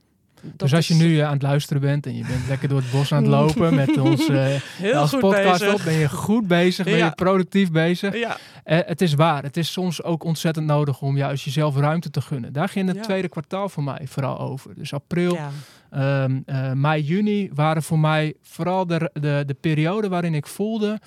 Dat dus als je is nu uh, aan het luisteren bent en je bent lekker door het bos aan het lopen met ons uh, heel als goed podcast bezig. op, ben je goed bezig, ben Ja. je productief bezig. Ja, Uh, het is waar, het is soms ook ontzettend nodig om juist jezelf ruimte te gunnen. Daar ging het Ja. tweede kwartaal voor mij vooral over. Dus april, ja. um, uh, mei, juni waren voor mij vooral de, de, de periode waarin ik voelde,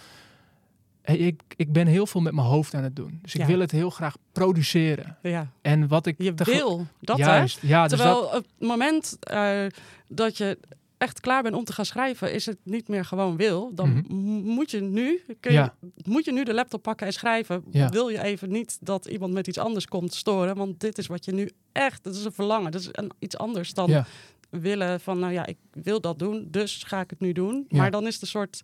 hey, ik, ik ben heel veel met mijn hoofd aan het doen. Dus ik Ja. wil het heel graag produceren. ja. En wat ik Je tegel- wil dat, Juist, hè? ja, dus Terwijl dat, op het moment uh, dat je echt klaar bent om te gaan schrijven, is het niet meer gewoon wil. Dan Mhm. m- moet je nu, kun je, Ja. moet je nu de laptop pakken en schrijven. Ja. Wil je even niet dat iemand met iets anders komt storen, want dit is wat je nu echt, dat is een verlangen. Dat is een, iets anders dan ja, willen van, nou ja, ik wil dat doen, dus ga ik het nu doen. Ja. Maar dan is het een soort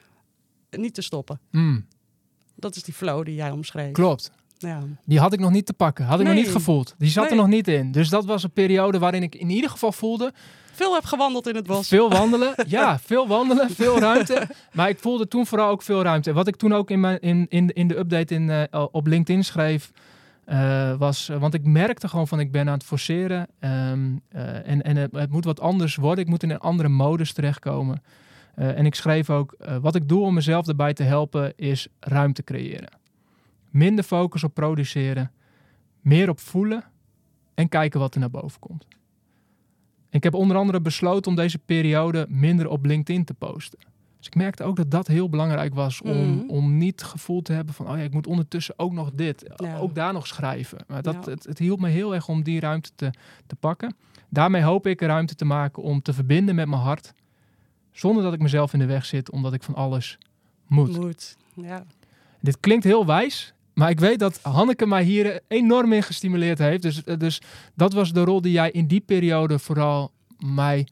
niet te stoppen. mm, Dat is die flow die jij omschreef. klopt. Ja. Die had ik nog niet te pakken, had ik Nee. nog niet gevoeld. Die zat Nee. er nog niet in. Dus dat was een periode waarin ik in ieder geval voelde, Veel heb gewandeld in het bos. veel wandelen. Ja, veel wandelen, veel ruimte. Maar ik voelde toen vooral ook veel ruimte. Wat ik toen ook in, mijn, in, in, in de update in, uh, op LinkedIn schreef, uh, was, uh, want ik merkte gewoon van ik ben aan het forceren. Um, uh, en en het, het moet wat anders worden. Ik moet in een andere modus terechtkomen. Uh, en ik schreef ook, uh, wat ik doe om mezelf erbij te helpen, is ruimte creëren. Minder focus op produceren. Meer op voelen. En kijken wat er naar boven komt. En ik heb onder andere besloten om deze periode minder op LinkedIn te posten. Dus ik merkte ook dat dat heel belangrijk was. Om, Mhm. om niet het gevoel te hebben van, oh ja, ik moet ondertussen ook nog dit. Ja. Ook daar nog schrijven. Maar dat, Ja. het, het hielp me heel erg om die ruimte te, te pakken. Daarmee hoop ik ruimte te maken om te verbinden met mijn hart. Zonder dat ik mezelf in de weg zit, omdat ik van alles moet. Moet. Ja. Dit klinkt heel wijs, maar ik weet dat Hanneke mij hier enorm in gestimuleerd heeft. Dus, dus dat was de rol die jij in die periode vooral mij,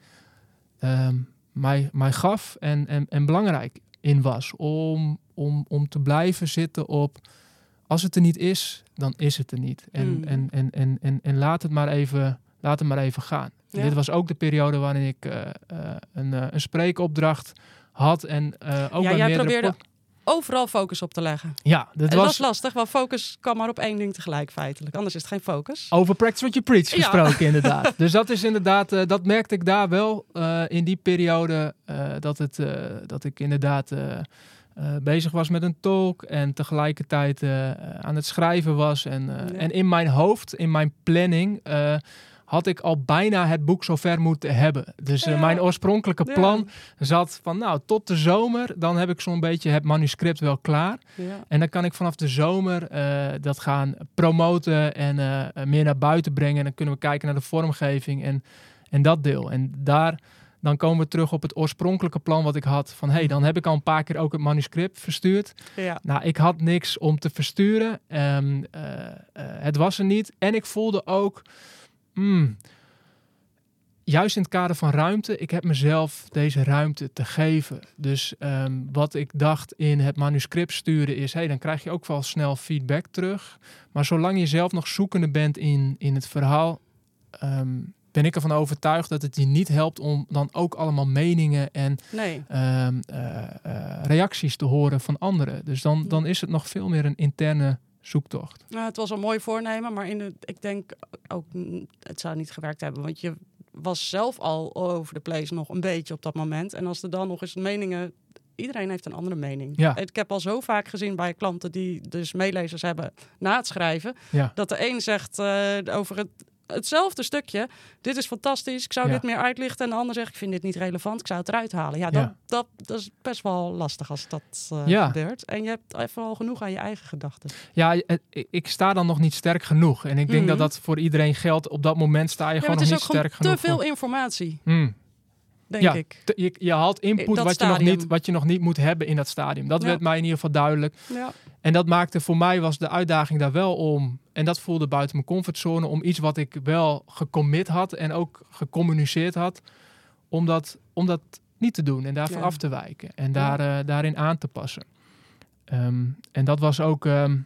um, mij, mij gaf en, en, en belangrijk in was. Om, om, om te blijven zitten op, als het er niet is, dan is het er niet. En, Mm. en, en, en, en, en laat het maar even, laat het maar even gaan. Ja. Dit was ook de periode waarin ik uh, uh, een, uh, een spreekopdracht had. En uh, ook Ja, bij jij meerdere probeerde pod- overal focus op te leggen. Ja, dat En dat was is lastig, want focus kan maar op één ding tegelijk feitelijk. Anders is het geen focus. over practice what you preach Ja. gesproken inderdaad. Dus dat is inderdaad, uh, dat merkte ik daar wel uh, in die periode. Uh, dat, het, uh, dat ik inderdaad uh, uh, bezig was met een talk. En tegelijkertijd uh, aan het schrijven was. En, uh, Ja. en in mijn hoofd, in mijn planning, uh, had ik al bijna het boek zover moeten hebben. Dus uh, Ja. mijn oorspronkelijke Ja. plan zat van nou, tot de zomer. Dan heb ik zo'n beetje het manuscript wel klaar. Ja. En dan kan ik vanaf de zomer uh, dat gaan promoten en uh, meer naar buiten brengen. En dan kunnen we kijken naar de vormgeving en, en dat deel. En daar, dan komen we terug op het oorspronkelijke plan wat ik had. Van, hé, hey, dan heb ik al een paar keer ook het manuscript verstuurd. Ja. Nou, ik had niks om te versturen. Um, uh, uh, het was er niet. En ik voelde ook, mm, juist in het kader van ruimte, ik heb mezelf deze ruimte te geven. Dus um, wat ik dacht in het manuscript sturen is, hey, dan krijg je ook wel snel feedback terug. Maar zolang je zelf nog zoekende bent in, in het verhaal, um, ben ik ervan overtuigd dat het je niet helpt om dan ook allemaal meningen en Nee. um, uh, uh, reacties te horen van anderen. Dus dan, dan is het nog veel meer een interne zoektocht. Nou, het was een mooi voornemen, maar in de, ik denk ook, het zou niet gewerkt hebben. Want je was zelf al over de place nog een beetje op dat moment. En als er dan nog eens meningen... Iedereen heeft een andere mening. Ja. Ik heb al zo vaak gezien bij klanten die dus meelezers hebben na het schrijven... Ja. dat de een zegt uh, over het, hetzelfde stukje... dit is fantastisch, ik zou Ja. dit meer uitlichten. En de ander zegt, ik vind dit niet relevant, ik zou het eruit halen. Ja, dat, Ja. Dat, dat is best wel lastig als dat uh, Ja. gebeurt. En je hebt even al genoeg aan je eigen gedachten. Ja, ik, ik sta dan nog niet sterk genoeg. En ik denk Mm-hmm. dat dat voor iedereen geldt. Op dat moment sta je Ja, gewoon het nog is niet ook sterk gewoon genoeg. te veel informatie, Hmm. denk Ja, ik. te- je, je haalt input Dat wat je, nog stadium. niet, wat je nog niet moet hebben in dat stadium. Dat Ja. werd mij in ieder geval duidelijk. Ja. En dat maakte voor mij, was de uitdaging daar wel om... en dat voelde buiten mijn comfortzone... om iets wat ik wel gecommit had en ook gecommuniceerd had... om dat, om dat niet te doen en daarvan Ja. af te wijken. En daar, uh, daarin aan te passen. Um, en dat was ook... Um,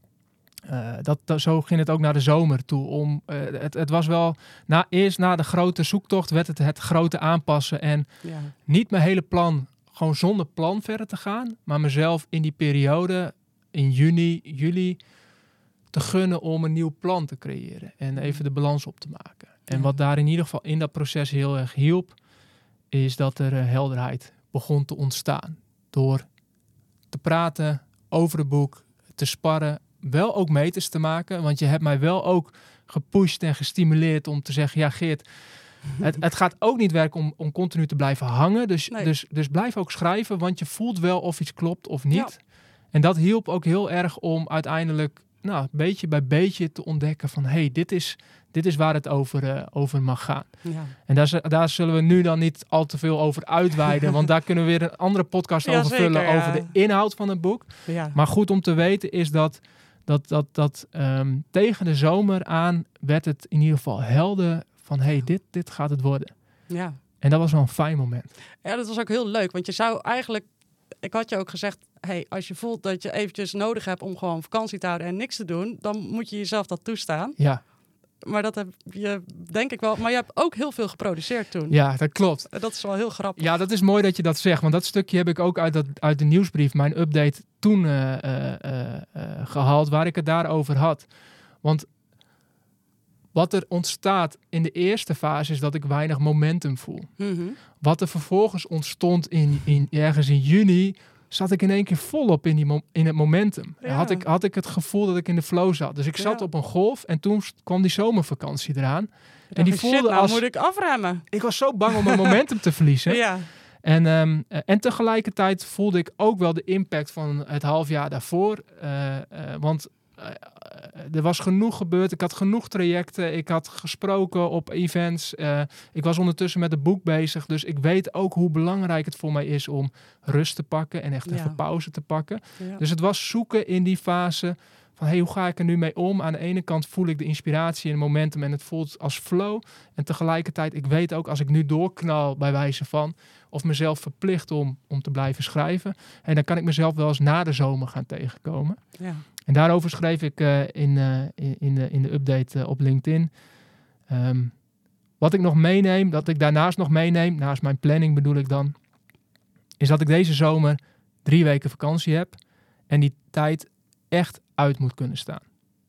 Uh, dat, dat, zo ging het ook naar de zomer toe. Om, uh, het, het was wel... Na, eerst na de grote zoektocht werd het het grote aanpassen. En Ja. niet mijn hele plan, gewoon zonder plan verder te gaan. Maar mezelf in die periode, in juni, juli... te gunnen om een nieuw plan te creëren. En even de balans op te maken. En Ja. wat daar in ieder geval in dat proces heel erg hielp... is dat er uh, helderheid begon te ontstaan. Door te praten over het boek, te sparren... wel ook meters te maken, want je hebt mij wel ook gepusht en gestimuleerd om te zeggen, ja Geert, het, het gaat ook niet werken om, om continu te blijven hangen, dus, Nee. dus, dus blijf ook schrijven, want je voelt wel of iets klopt of niet. Ja. En dat hielp ook heel erg om uiteindelijk, nou, beetje bij beetje te ontdekken van, hé, hey, dit is, dit is waar het over, uh, over mag gaan. Ja. En daar, daar zullen we nu dan niet al te veel over uitweiden, want daar kunnen we weer een andere podcast Ja, over zeker, vullen, ja. over de inhoud van het boek. Ja. Maar goed om te weten is dat Dat, dat, dat um, tegen de zomer aan werd het in ieder geval helder van... hé, hey, dit, dit gaat het worden. Ja. En dat was wel een fijn moment. Ja, dat was ook heel leuk. Want je zou eigenlijk... Ik had je ook gezegd... Hey, als je voelt dat je eventjes nodig hebt om gewoon vakantie te houden en niks te doen... dan moet je jezelf dat toestaan. Ja. Maar dat heb je, denk ik wel... Maar je hebt ook heel veel geproduceerd toen. Ja, dat klopt. Dat is wel heel grappig. Ja, dat is mooi dat je dat zegt. Want dat stukje heb ik ook uit, dat, uit de nieuwsbrief, mijn update, toen uh, uh, uh, uh, gehaald, waar ik het daarover had. Want wat er ontstaat in de eerste fase is dat ik weinig momentum voel. Mm-hmm. Wat er vervolgens ontstond in, in, ergens in juni, zat ik in één keer volop in, die mo- in het momentum. Ja. Had, ik, had ik het gevoel dat ik in de flow zat. Dus ik zat Ja. op een golf en toen kwam die zomervakantie eraan. En En die shit, voelde nou als... moet ik afremmen. Ik was zo bang om mijn momentum te verliezen. Ja. En, um, en tegelijkertijd voelde ik ook wel de impact van het half jaar daarvoor. Uh, uh, want uh, er was genoeg gebeurd. Ik had genoeg trajecten. Ik had gesproken op events. Uh, ik was ondertussen met het boek bezig. Dus ik weet ook hoe belangrijk het voor mij is om rust te pakken. En echt Ja. even pauze te pakken. Ja. Dus het was zoeken in die fase van, hey, hoe ga ik er nu mee om? Aan de ene kant voel ik de inspiratie en het momentum en het voelt als flow. En tegelijkertijd, ik weet ook als ik nu doorknal bij wijze van, of mezelf verplicht om, om te blijven schrijven. En dan kan ik mezelf wel eens na de zomer gaan tegenkomen. Ja. En daarover schreef ik uh, in, uh, in, in, de, in de update uh, op LinkedIn. Um, wat ik nog meeneem, dat ik daarnaast nog meeneem, naast mijn planning bedoel ik dan, is dat ik deze zomer drie weken vakantie heb en die tijd echt uit moet kunnen staan.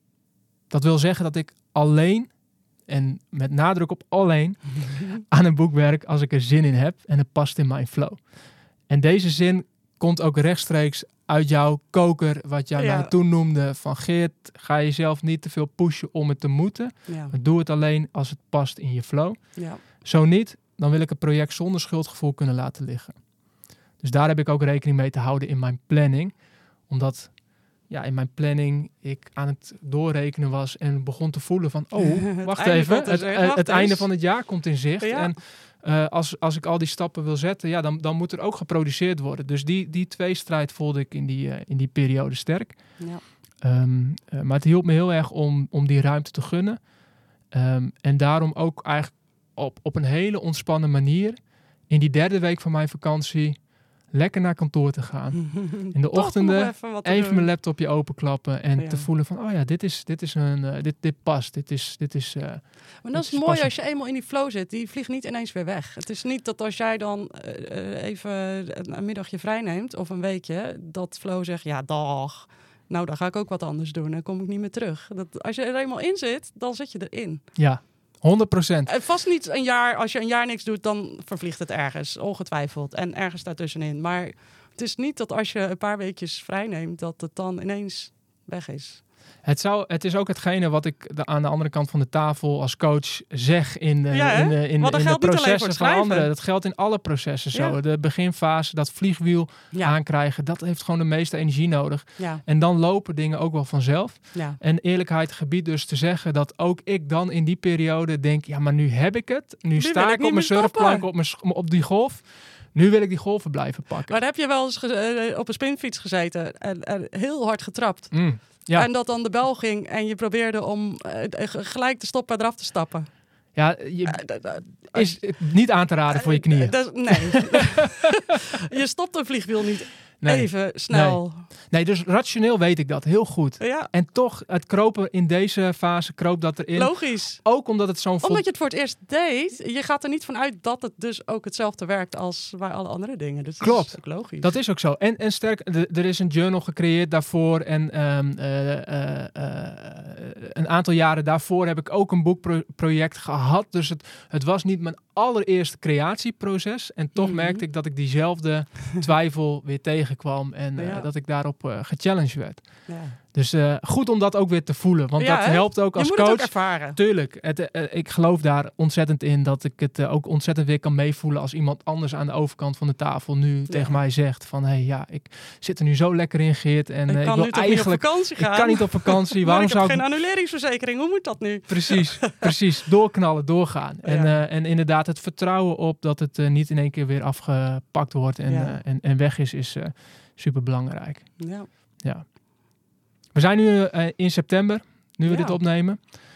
Dat wil zeggen dat ik alleen, en met nadruk op alleen, aan een boek werk als ik er zin in heb en het past in mijn flow. En deze zin komt ook rechtstreeks uit jouw koker, wat jij Ja. mij toen noemde, van Geert, ga jezelf niet te veel pushen om het te moeten. Ja. Maar doe het alleen als het past in je flow. Ja. Zo niet, dan wil ik het project zonder schuldgevoel kunnen laten liggen. Dus daar heb ik ook rekening mee te houden in mijn planning. Omdat ja, in mijn planning ik aan het doorrekenen was en begon te voelen van, oh, wacht einde even, komt in het, zicht, het, wacht het eens. einde van het jaar komt in zicht. Ja. En uh, als, als ik al die stappen wil zetten, ja, dan, dan moet er ook geproduceerd worden. Dus die, die tweestrijd voelde ik in die, uh, in die periode sterk. Ja. Um, uh, maar het hielp me heel erg om, om die ruimte te gunnen. Um, en daarom ook eigenlijk op, op een hele ontspannen manier in die derde week van mijn vakantie lekker naar kantoor te gaan. In de Toch ochtenden nog even, wat te even doen. mijn laptopje openklappen en Ja. te voelen van, oh ja, dit is, dit is een, uh, dit, dit past, dit is, dit is. Uh, Maar dit dat is is mooi passend. als je eenmaal in die flow zit. Die vliegt niet ineens weer weg. Het is niet dat als jij dan uh, even een middagje vrij neemt of een weekje, dat flow zegt, ja, dag. nou, dan ga ik ook wat anders doen. Dan kom ik niet meer terug. Dat, als je er eenmaal in zit, dan zit je erin. Ja, honderd procent. En vast niet een jaar. Als je een jaar niks doet, dan vervliegt het ergens. Ongetwijfeld. En ergens daartussenin. Maar het is niet dat als je een paar weekjes vrij neemt, dat het dan ineens weg is. Het, zou, het is ook hetgene wat ik de, aan de andere kant van de tafel als coach zeg in de, ja, in de, in, Want dat in de geldt niet alleen voor processen het van schrijven. anderen. Dat geldt in alle processen zo. Ja. De beginfase, dat vliegwiel Ja. aankrijgen, dat heeft gewoon de meeste energie nodig. Ja. En dan lopen dingen ook wel vanzelf. Ja. En eerlijkheid gebied dus te zeggen dat ook ik dan in die periode denk, ja, maar nu heb ik het. Nu, Nu sta wil ik ik niet op mijn meer surfplank, stoppen. op, mijn, sch- op die golf. Nu wil ik die golven blijven pakken. Maar heb je wel eens ge- uh, op een spinfiets gezeten en, en heel hard getrapt? Mm, ja. En dat dan de bel ging en je probeerde om uh, gelijk te stoppen en eraf te stappen. ja, je Uh, d- d- is niet aan te raden voor je knieën. Uh, dat- nee. Je stopt een vliegwiel niet Nee. even snel. Nee, dus rationeel weet ik dat heel goed. Ja, En toch, het kropen in deze fase kroop dat erin. logisch. Ook omdat het zo'n... vol- Omdat je het voor het eerst deed, je gaat er niet van uit dat het dus ook hetzelfde werkt als bij alle andere dingen. Dus Klopt. dat is ook logisch. Dat is ook zo. En, en sterk, d- er is een journal gecreëerd daarvoor. En ehm, eh, eh, eh, een aantal jaren daarvoor heb ik ook een boekproject gehad. Dus het, het was niet mijn allereerste creatieproces. En toch Mhm. merkte ik dat ik diezelfde twijfel weer tegenkwam. En eh, Ja. dat ik daarop uh, gechallenged werd. Ja. Dus uh, goed om dat ook weer te voelen. Want Ja, dat hè? helpt ook Je als moet coach. het ook ervaren. Tuurlijk, het, uh, ik geloof daar ontzettend in dat ik het uh, ook ontzettend weer kan meevoelen als iemand anders aan de overkant van de tafel nu Ja. tegen mij zegt van hé hey, ja, ik zit er nu zo lekker in Geert en uh, Ik ik kan wil nu toch eigenlijk, niet op vakantie gaan? ik kan niet op vakantie, Maar waarom ik heb zou ik... geen annuleringsverzekering, hoe moet dat nu? Precies, precies, doorknallen, doorgaan. Ja. En, uh, en inderdaad het vertrouwen op dat het uh, niet in één keer weer afgepakt wordt en, Ja. uh, en, en weg is, is uh, super belangrijk. Ja. Ja. We zijn nu uh, in september, nu we Ja. dit opnemen.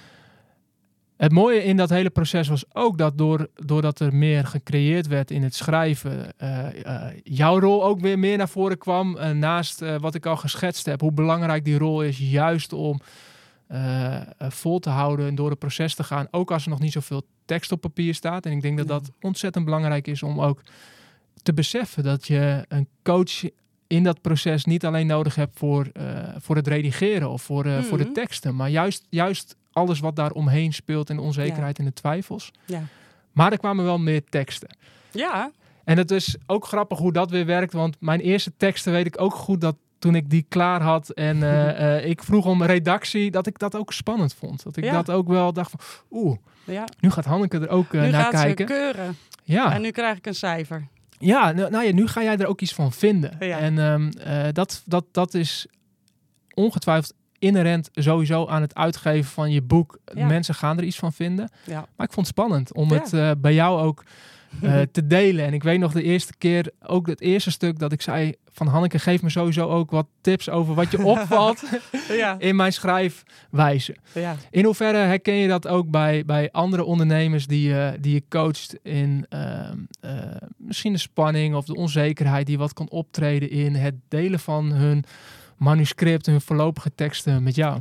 Het mooie in dat hele proces was ook dat door, doordat er meer gecreëerd werd in het schrijven, uh, uh, jouw rol ook weer meer naar voren kwam. Uh, naast uh, wat ik al geschetst heb, hoe belangrijk die rol is juist om uh, uh, vol te houden en door het proces te gaan. Ook als er nog niet zoveel tekst op papier staat. En ik denk dat Ja. dat ontzettend belangrijk is om ook te beseffen dat je een coach in dat proces niet alleen nodig hebt voor, uh, voor het redigeren of voor, uh, Mhm. voor de teksten, maar juist, juist alles wat daar omheen speelt en de onzekerheid en de twijfels. Ja. Maar er kwamen wel meer teksten. Ja. En het is ook grappig hoe dat weer werkt, want mijn eerste teksten weet ik ook goed dat toen ik die klaar had en uh, uh, ik vroeg om redactie, dat ik dat ook spannend vond. Dat ik Ja. dat ook wel dacht van, oeh, Ja. nu gaat Hanneke er ook uh, Nu naar gaat kijken. ze keuren. Ja. En nu krijg ik een cijfer. Ja, nou, nou ja, nu ga jij er ook iets van vinden. Ja. En um, uh, dat, dat, dat is ongetwijfeld inherent sowieso aan het uitgeven van je boek. Ja. Mensen gaan er iets van vinden. Ja. Maar ik vond het spannend om Ja. het uh, bij jou ook uh, te delen. En ik weet nog de eerste keer, ook het eerste stuk dat ik zei van Hanneke, geef me sowieso ook wat tips over wat je opvalt Ja. in mijn schrijfwijze. Ja. In hoeverre herken je dat ook bij, bij andere ondernemers die, uh, die je coacht in uh, uh, misschien de spanning of de onzekerheid die wat kan optreden in het delen van hun manuscript, hun voorlopige teksten met jou?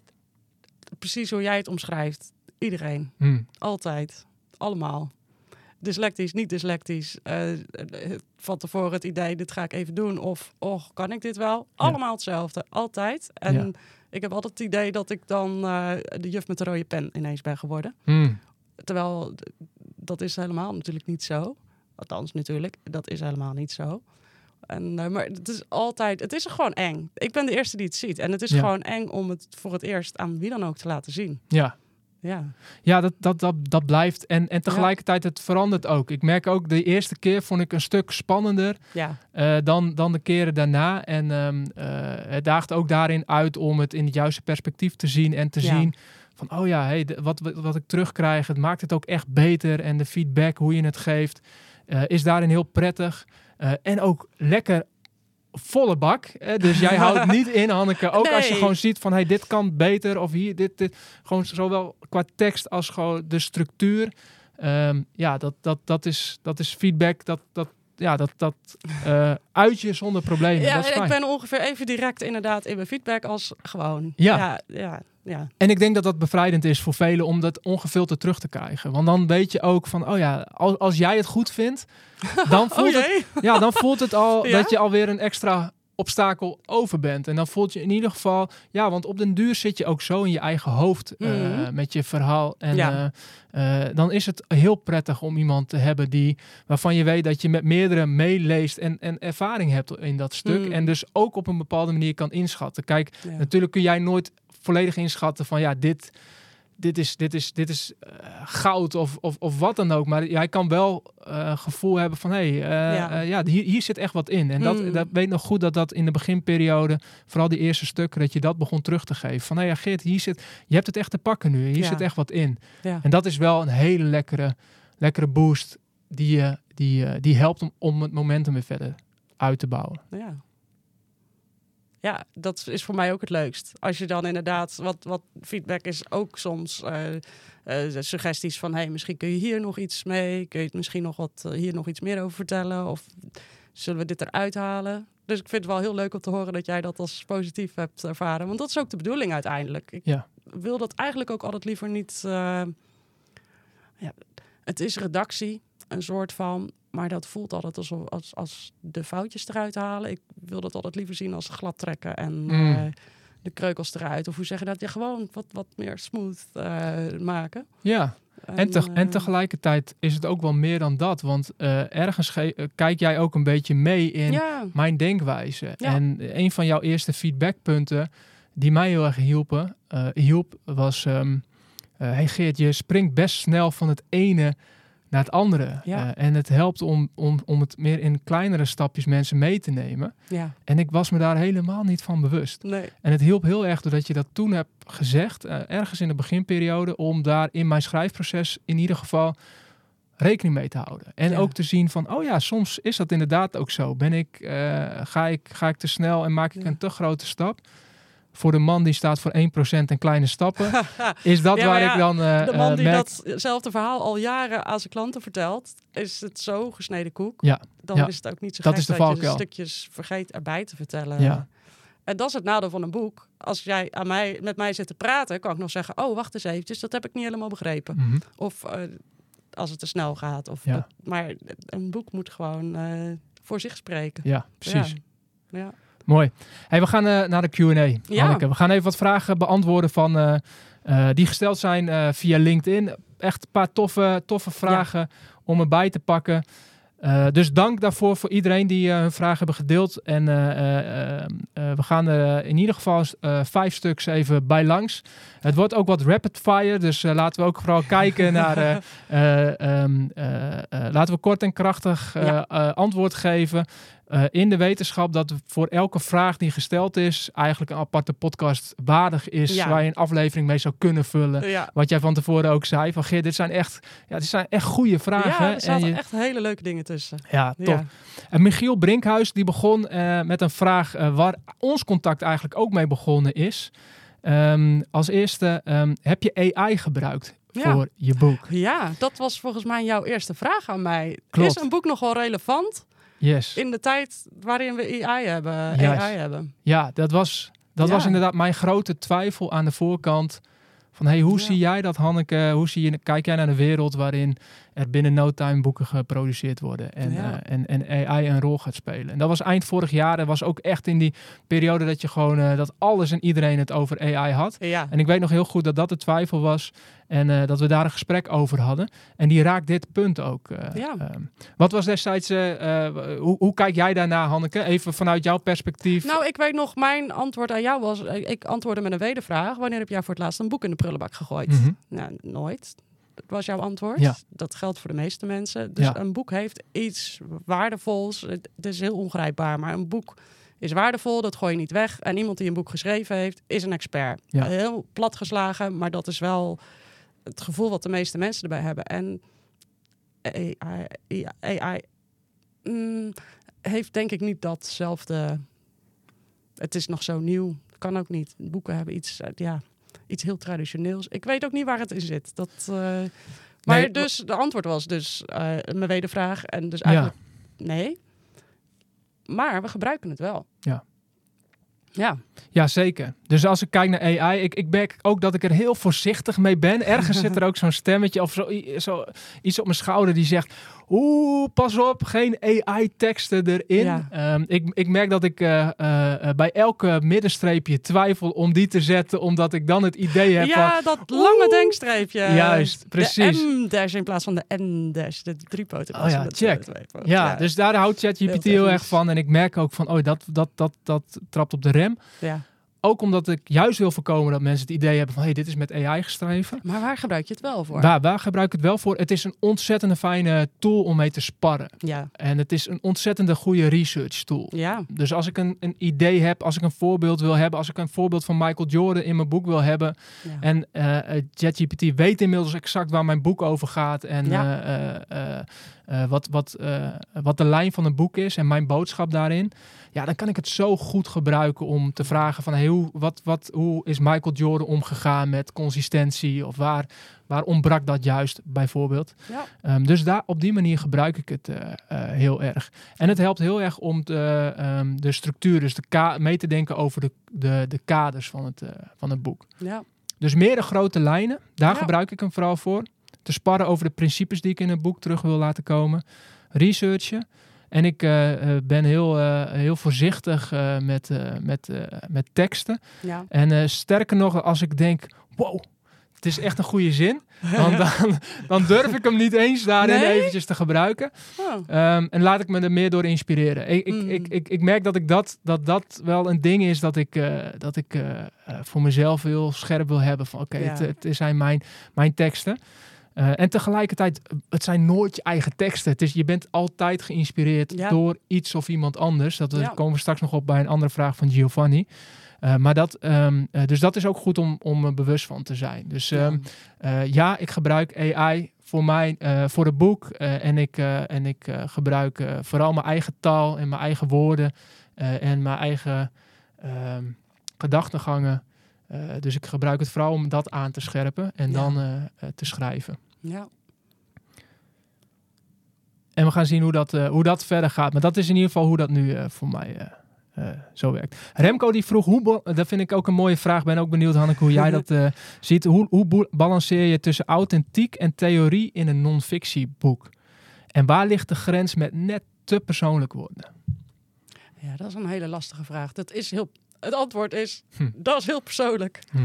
Precies hoe jij het omschrijft. Iedereen. Hmm. Altijd. Allemaal. Dyslectisch, niet dyslectisch. Uh, van tevoren het idee, dit ga ik even doen. Of, oh, kan ik dit wel? Allemaal hetzelfde. Altijd. En Ja. ik heb altijd het idee dat ik dan uh, de juf met de rode pen ineens ben geworden. Hmm. Terwijl, d- dat is helemaal natuurlijk niet zo. Althans, natuurlijk. Dat is helemaal niet zo. En, uh, maar het is altijd, het is gewoon eng. Ik ben de eerste die het ziet. En het is Ja. gewoon eng om het voor het eerst aan wie dan ook te laten zien. Ja. Ja. Ja, dat, dat, dat, dat blijft. En, en tegelijkertijd, het verandert ook. Ik merk ook, de eerste keer vond ik een stuk spannender Ja. uh, dan, dan de keren daarna. En um, uh, het daagt ook daarin uit om het in het juiste perspectief te zien en te Ja. zien van, oh ja, hey, de, wat, wat ik terugkrijg, het maakt het ook echt beter. En de feedback, hoe je het geeft, uh, is daarin heel prettig. Uh, en ook lekker volle bak. Hè? Dus jij houdt niet in, Hanneke. Ook als je Nee. gewoon ziet van, hey, dit kan beter. Of hier, dit, dit. Gewoon zowel qua tekst als gewoon de structuur. Um, ja, dat, dat, dat, is, dat is feedback. Dat, dat, ja, dat, dat uh, uit je zonder problemen. Ja, dat is ik fijn. ben ongeveer even direct inderdaad in mijn feedback als gewoon. Ja. Ja, ja, ja. En ik denk dat dat bevrijdend is voor velen om dat ongefilterd terug te krijgen. Want dan weet je ook van, oh ja, als, als jij het goed vindt, dan voelt, Oh het, jee. ja, dan voelt het al Ja? dat je alweer een extra obstakel over bent. En dan voelt je in ieder geval... Ja, want op den duur zit je ook zo in je eigen hoofd uh, Mm-hmm. met je verhaal. En Ja. uh, uh, dan is het heel prettig om iemand te hebben die... waarvan je weet dat je met meerdere meeleest en, en ervaring hebt in dat stuk. Mm. En dus ook op een bepaalde manier kan inschatten. Kijk, Ja. natuurlijk kun jij nooit volledig inschatten van... ja, dit... Dit is, dit is, dit is uh, goud of, of, of wat dan ook. Maar jij kan wel uh, gevoel hebben van... hé, hey, uh, Ja. uh, ja, hier, hier zit echt wat in. En dat, Mm. dat weet nog goed dat dat in de beginperiode... vooral die eerste stukken, dat je dat begon terug te geven. Van, hé, hey, ja, Geert, hier zit, je hebt het echt te pakken nu. Hier Ja. zit echt wat in. Ja. En dat is wel een hele lekkere, lekkere boost... die, uh, die, uh, die helpt om, om het momentum weer verder uit te bouwen. Ja. Ja, dat is voor mij ook het leukst. Als je dan inderdaad, wat, wat feedback is ook soms uh, uh, suggesties van... hey, misschien kun je hier nog iets mee. Kun je het misschien nog wat, uh, hier nog iets meer over vertellen? Of zullen we dit eruit halen? Dus ik vind het wel heel leuk om te horen dat jij dat als positief hebt ervaren. Want dat is ook de bedoeling uiteindelijk. Ik Ja. wil dat eigenlijk ook altijd liever niet... Uh, ja, het is redactie, een soort van... Maar dat voelt altijd alsof als, als de foutjes eruit halen. Ik wil dat altijd liever zien als glad trekken en Mm. uh, de kreukels eruit. Of hoe zeg je dat? Ja, gewoon wat, wat meer smooth uh, maken. Ja. En, En, te, uh, en tegelijkertijd is het ook wel meer dan dat. Want uh, ergens ge- uh, kijk jij ook een beetje mee in ja. mijn denkwijze. Ja. En een van jouw eerste feedbackpunten die mij heel erg hielpen, uh, hielp, was... Um, uh, hey Geert, je springt best snel van het ene naar het andere. Ja. Uh, en het helpt om, om, om het meer in kleinere stapjes mensen mee te nemen. Ja, En ik was me daar helemaal niet van bewust. nee. En het hielp heel erg doordat je dat toen hebt gezegd, uh, ergens in de beginperiode, om daar in mijn schrijfproces in ieder geval rekening mee te houden. En Ja. ook te zien van, oh ja, soms is dat inderdaad ook zo. Ben ik, uh, ga ik, ga ik te snel en maak ik Ja. een te grote stap? Voor de man die staat voor één procent en kleine stappen, is dat Ja, waar maar ja, ik dan uh, De man uh, die merk... datzelfde verhaal al jaren aan zijn klanten vertelt, is het zo gesneden koek. Ja. Dan Ja. is het ook niet zo Dat gek is de dat je valkuil. de stukjes vergeet erbij te vertellen. Ja. En dat is het nadeel van een boek. Als jij aan mij, met mij zit te praten, kan ik nog zeggen... oh, wacht eens eventjes, dat heb ik niet helemaal begrepen. Mm-hmm. Of uh, als het te snel gaat. Of Ja. dat, maar een boek moet gewoon uh, voor zich spreken. Ja, precies. Ja. Ja. Mooi. Hey, we gaan uh, naar de Q en A. Ja. Hanneke. We gaan even wat vragen beantwoorden van, uh, uh, die gesteld zijn uh, via LinkedIn. Echt een paar toffe, toffe vragen ja. om erbij te pakken. Uh, dus dank daarvoor voor iedereen die uh, hun vragen hebben gedeeld. En uh, uh, uh, we gaan er in ieder geval uh, vijf stuks even bij langs. Het wordt ook wat rapid fire, dus uh, laten we ook vooral kijken naar... Uh, uh, um, uh, uh, laten we kort en krachtig uh, ja. uh, antwoord geven. Uh, in de wetenschap dat voor elke vraag die gesteld is... eigenlijk een aparte podcast waardig is... Ja. waar je een aflevering mee zou kunnen vullen. Ja. Wat jij van tevoren ook zei. Van Geert, dit zijn echt, ja, dit zijn echt goede vragen. Ja, er zaten en je... echt hele leuke dingen tussen. Ja, top. Ja. En Michiel Brinkhuis die begon uh, met een vraag... Uh, waar ons contact eigenlijk ook mee begonnen is. Um, als eerste, um, heb je A I gebruikt ja. voor je boek? Ja, dat was volgens mij jouw eerste vraag aan mij. Klopt. Is een boek nog wel relevant? Yes. In de tijd waarin we A I hebben. Yes. A I hebben. Ja, dat was, dat ja. was inderdaad mijn grote twijfel aan de voorkant. Van hey, hoe ja. zie jij dat, Hanneke? Hoe zie je, kijk jij naar de wereld waarin er binnen no time boeken geproduceerd worden en, ja. uh, en, en A I een rol gaat spelen? En dat was eind vorig jaar. Dat was ook echt in die periode dat je gewoon uh, dat alles en iedereen het over A I had. Ja. En ik weet nog heel goed dat dat de twijfel was en uh, dat we daar een gesprek over hadden. En die raakt dit punt ook. Uh, ja. uh, wat was destijds, uh, uh, hoe, hoe kijk jij daarna, Hanneke? Even vanuit jouw perspectief. Nou, ik weet nog, mijn antwoord aan jou was, ik antwoordde met een wedervraag. Wanneer heb jij voor het laatst een boek in de prullenbak gegooid? Mm-hmm. Nou, nooit. Dat was jouw antwoord. Ja. Dat geldt voor de meeste mensen. Dus ja. een boek heeft iets waardevols. Het, het is heel ongrijpbaar, maar een boek is waardevol. Dat gooi je niet weg. En iemand die een boek geschreven heeft, is een expert. Ja. Heel platgeslagen, maar dat is wel het gevoel wat de meeste mensen erbij hebben. En A I, A I mm, heeft denk ik niet datzelfde... Het is nog zo nieuw. Kan ook niet. Boeken hebben iets... Uh, ja. Iets heel traditioneels. Ik weet ook niet waar het in zit. Dat, uh... maar nee, dus de antwoord was dus uh, mijn wedervraag. En dus eigenlijk ja. nee. Maar we gebruiken het wel. Ja. Ja. Ja, zeker. Dus als ik kijk naar A I, ik, ik merk ook dat ik er heel voorzichtig mee ben. Ergens zit er ook zo'n stemmetje of zo, zo iets op mijn schouder die zegt... Oeh, pas op, geen A I-teksten erin. Ja. Um, ik, ik merk dat ik uh, uh, bij elke middenstreepje twijfel om die te zetten, omdat ik dan het idee heb ja, van... Ja, dat lange oeh, denkstreepje. Juist, precies. De M-dash in plaats van de N-dash, de driepoten. Oh ja, check. Ja, ja, dus daar houdt ChatGPT heel, heel erg van. En ik merk ook van, oh, dat, dat, dat, dat trapt op de rem. Ja. Ook omdat ik juist wil voorkomen dat mensen het idee hebben van... hé, hey, dit is met A I geschreven. Maar waar gebruik je het wel voor? Waar, waar gebruik ik het wel voor? Het is een ontzettende fijne tool om mee te sparren. Ja. En het is een ontzettende goede research tool. Ja. Dus als ik een, een idee heb, als ik een voorbeeld wil hebben... als ik een voorbeeld van Michael Jordan in mijn boek wil hebben... Ja. en uh, ChatGPT weet inmiddels exact waar mijn boek over gaat... en ja. uh, uh, uh, uh, wat, wat, uh, wat de lijn van het boek is en mijn boodschap daarin... ja, dan kan ik het zo goed gebruiken om te vragen van... Hey, hoe, wat, wat, hoe is Michael Jordan omgegaan met consistentie? Of waar, waar ontbrak dat juist, bijvoorbeeld? Ja. Um, dus daar, op die manier gebruik ik het uh, uh, heel erg. En het helpt heel erg om de, um, de structuur, dus de ka- mee te denken over de, de, de kaders van het, uh, van het boek. Ja. Dus meer de grote lijnen, daar ja. gebruik ik hem vooral voor. Te sparren over de principes die ik in het boek terug wil laten komen. Researchen. En ik uh, ben heel, uh, heel voorzichtig uh, met, uh, met, uh, met teksten. Ja. En uh, sterker nog, als ik denk, wow, het is echt een goede zin. Dan, dan, dan durf ik hem niet eens daarin nee? eventjes te gebruiken. Oh. Um, en laat ik me er meer door inspireren. Ik, mm. ik, ik, ik, ik merk dat, ik dat, dat dat wel een ding is dat ik, uh, dat ik uh, uh, voor mezelf heel scherp wil hebben. Van oké, okay, ja. het, het zijn mijn, mijn teksten. Uh, en tegelijkertijd, het zijn nooit je eigen teksten. Het is, je bent altijd geïnspireerd ja. door iets of iemand anders. Dat ja. komen we straks nog op bij een andere vraag van Giovanni. Uh, maar dat, um, uh, dus dat is ook goed om, om er bewust van te zijn. Dus um, uh, ja, ik gebruik A I voor, mijn, uh, voor het boek. Uh, en ik, uh, en ik uh, gebruik uh, vooral mijn eigen taal en mijn eigen woorden. Uh, en mijn eigen uh, gedachtegangen. Uh, dus ik gebruik het vooral om dat aan te scherpen en ja. dan uh, uh, te schrijven. Ja. En we gaan zien hoe dat, uh, hoe dat verder gaat. Maar dat is in ieder geval hoe dat nu uh, voor mij uh, uh, zo werkt. Remco die vroeg, hoe bo- dat vind ik ook een mooie vraag. Ben ook benieuwd, Hanneke, hoe jij dat uh, ziet. Hoe, hoe bo- balanceer je tussen authentiek en theorie in een non-fictieboek? En waar ligt de grens met net te persoonlijk worden? Ja, dat is een hele lastige vraag. Dat is heel... Het antwoord is, hm. dat is heel persoonlijk. Hm.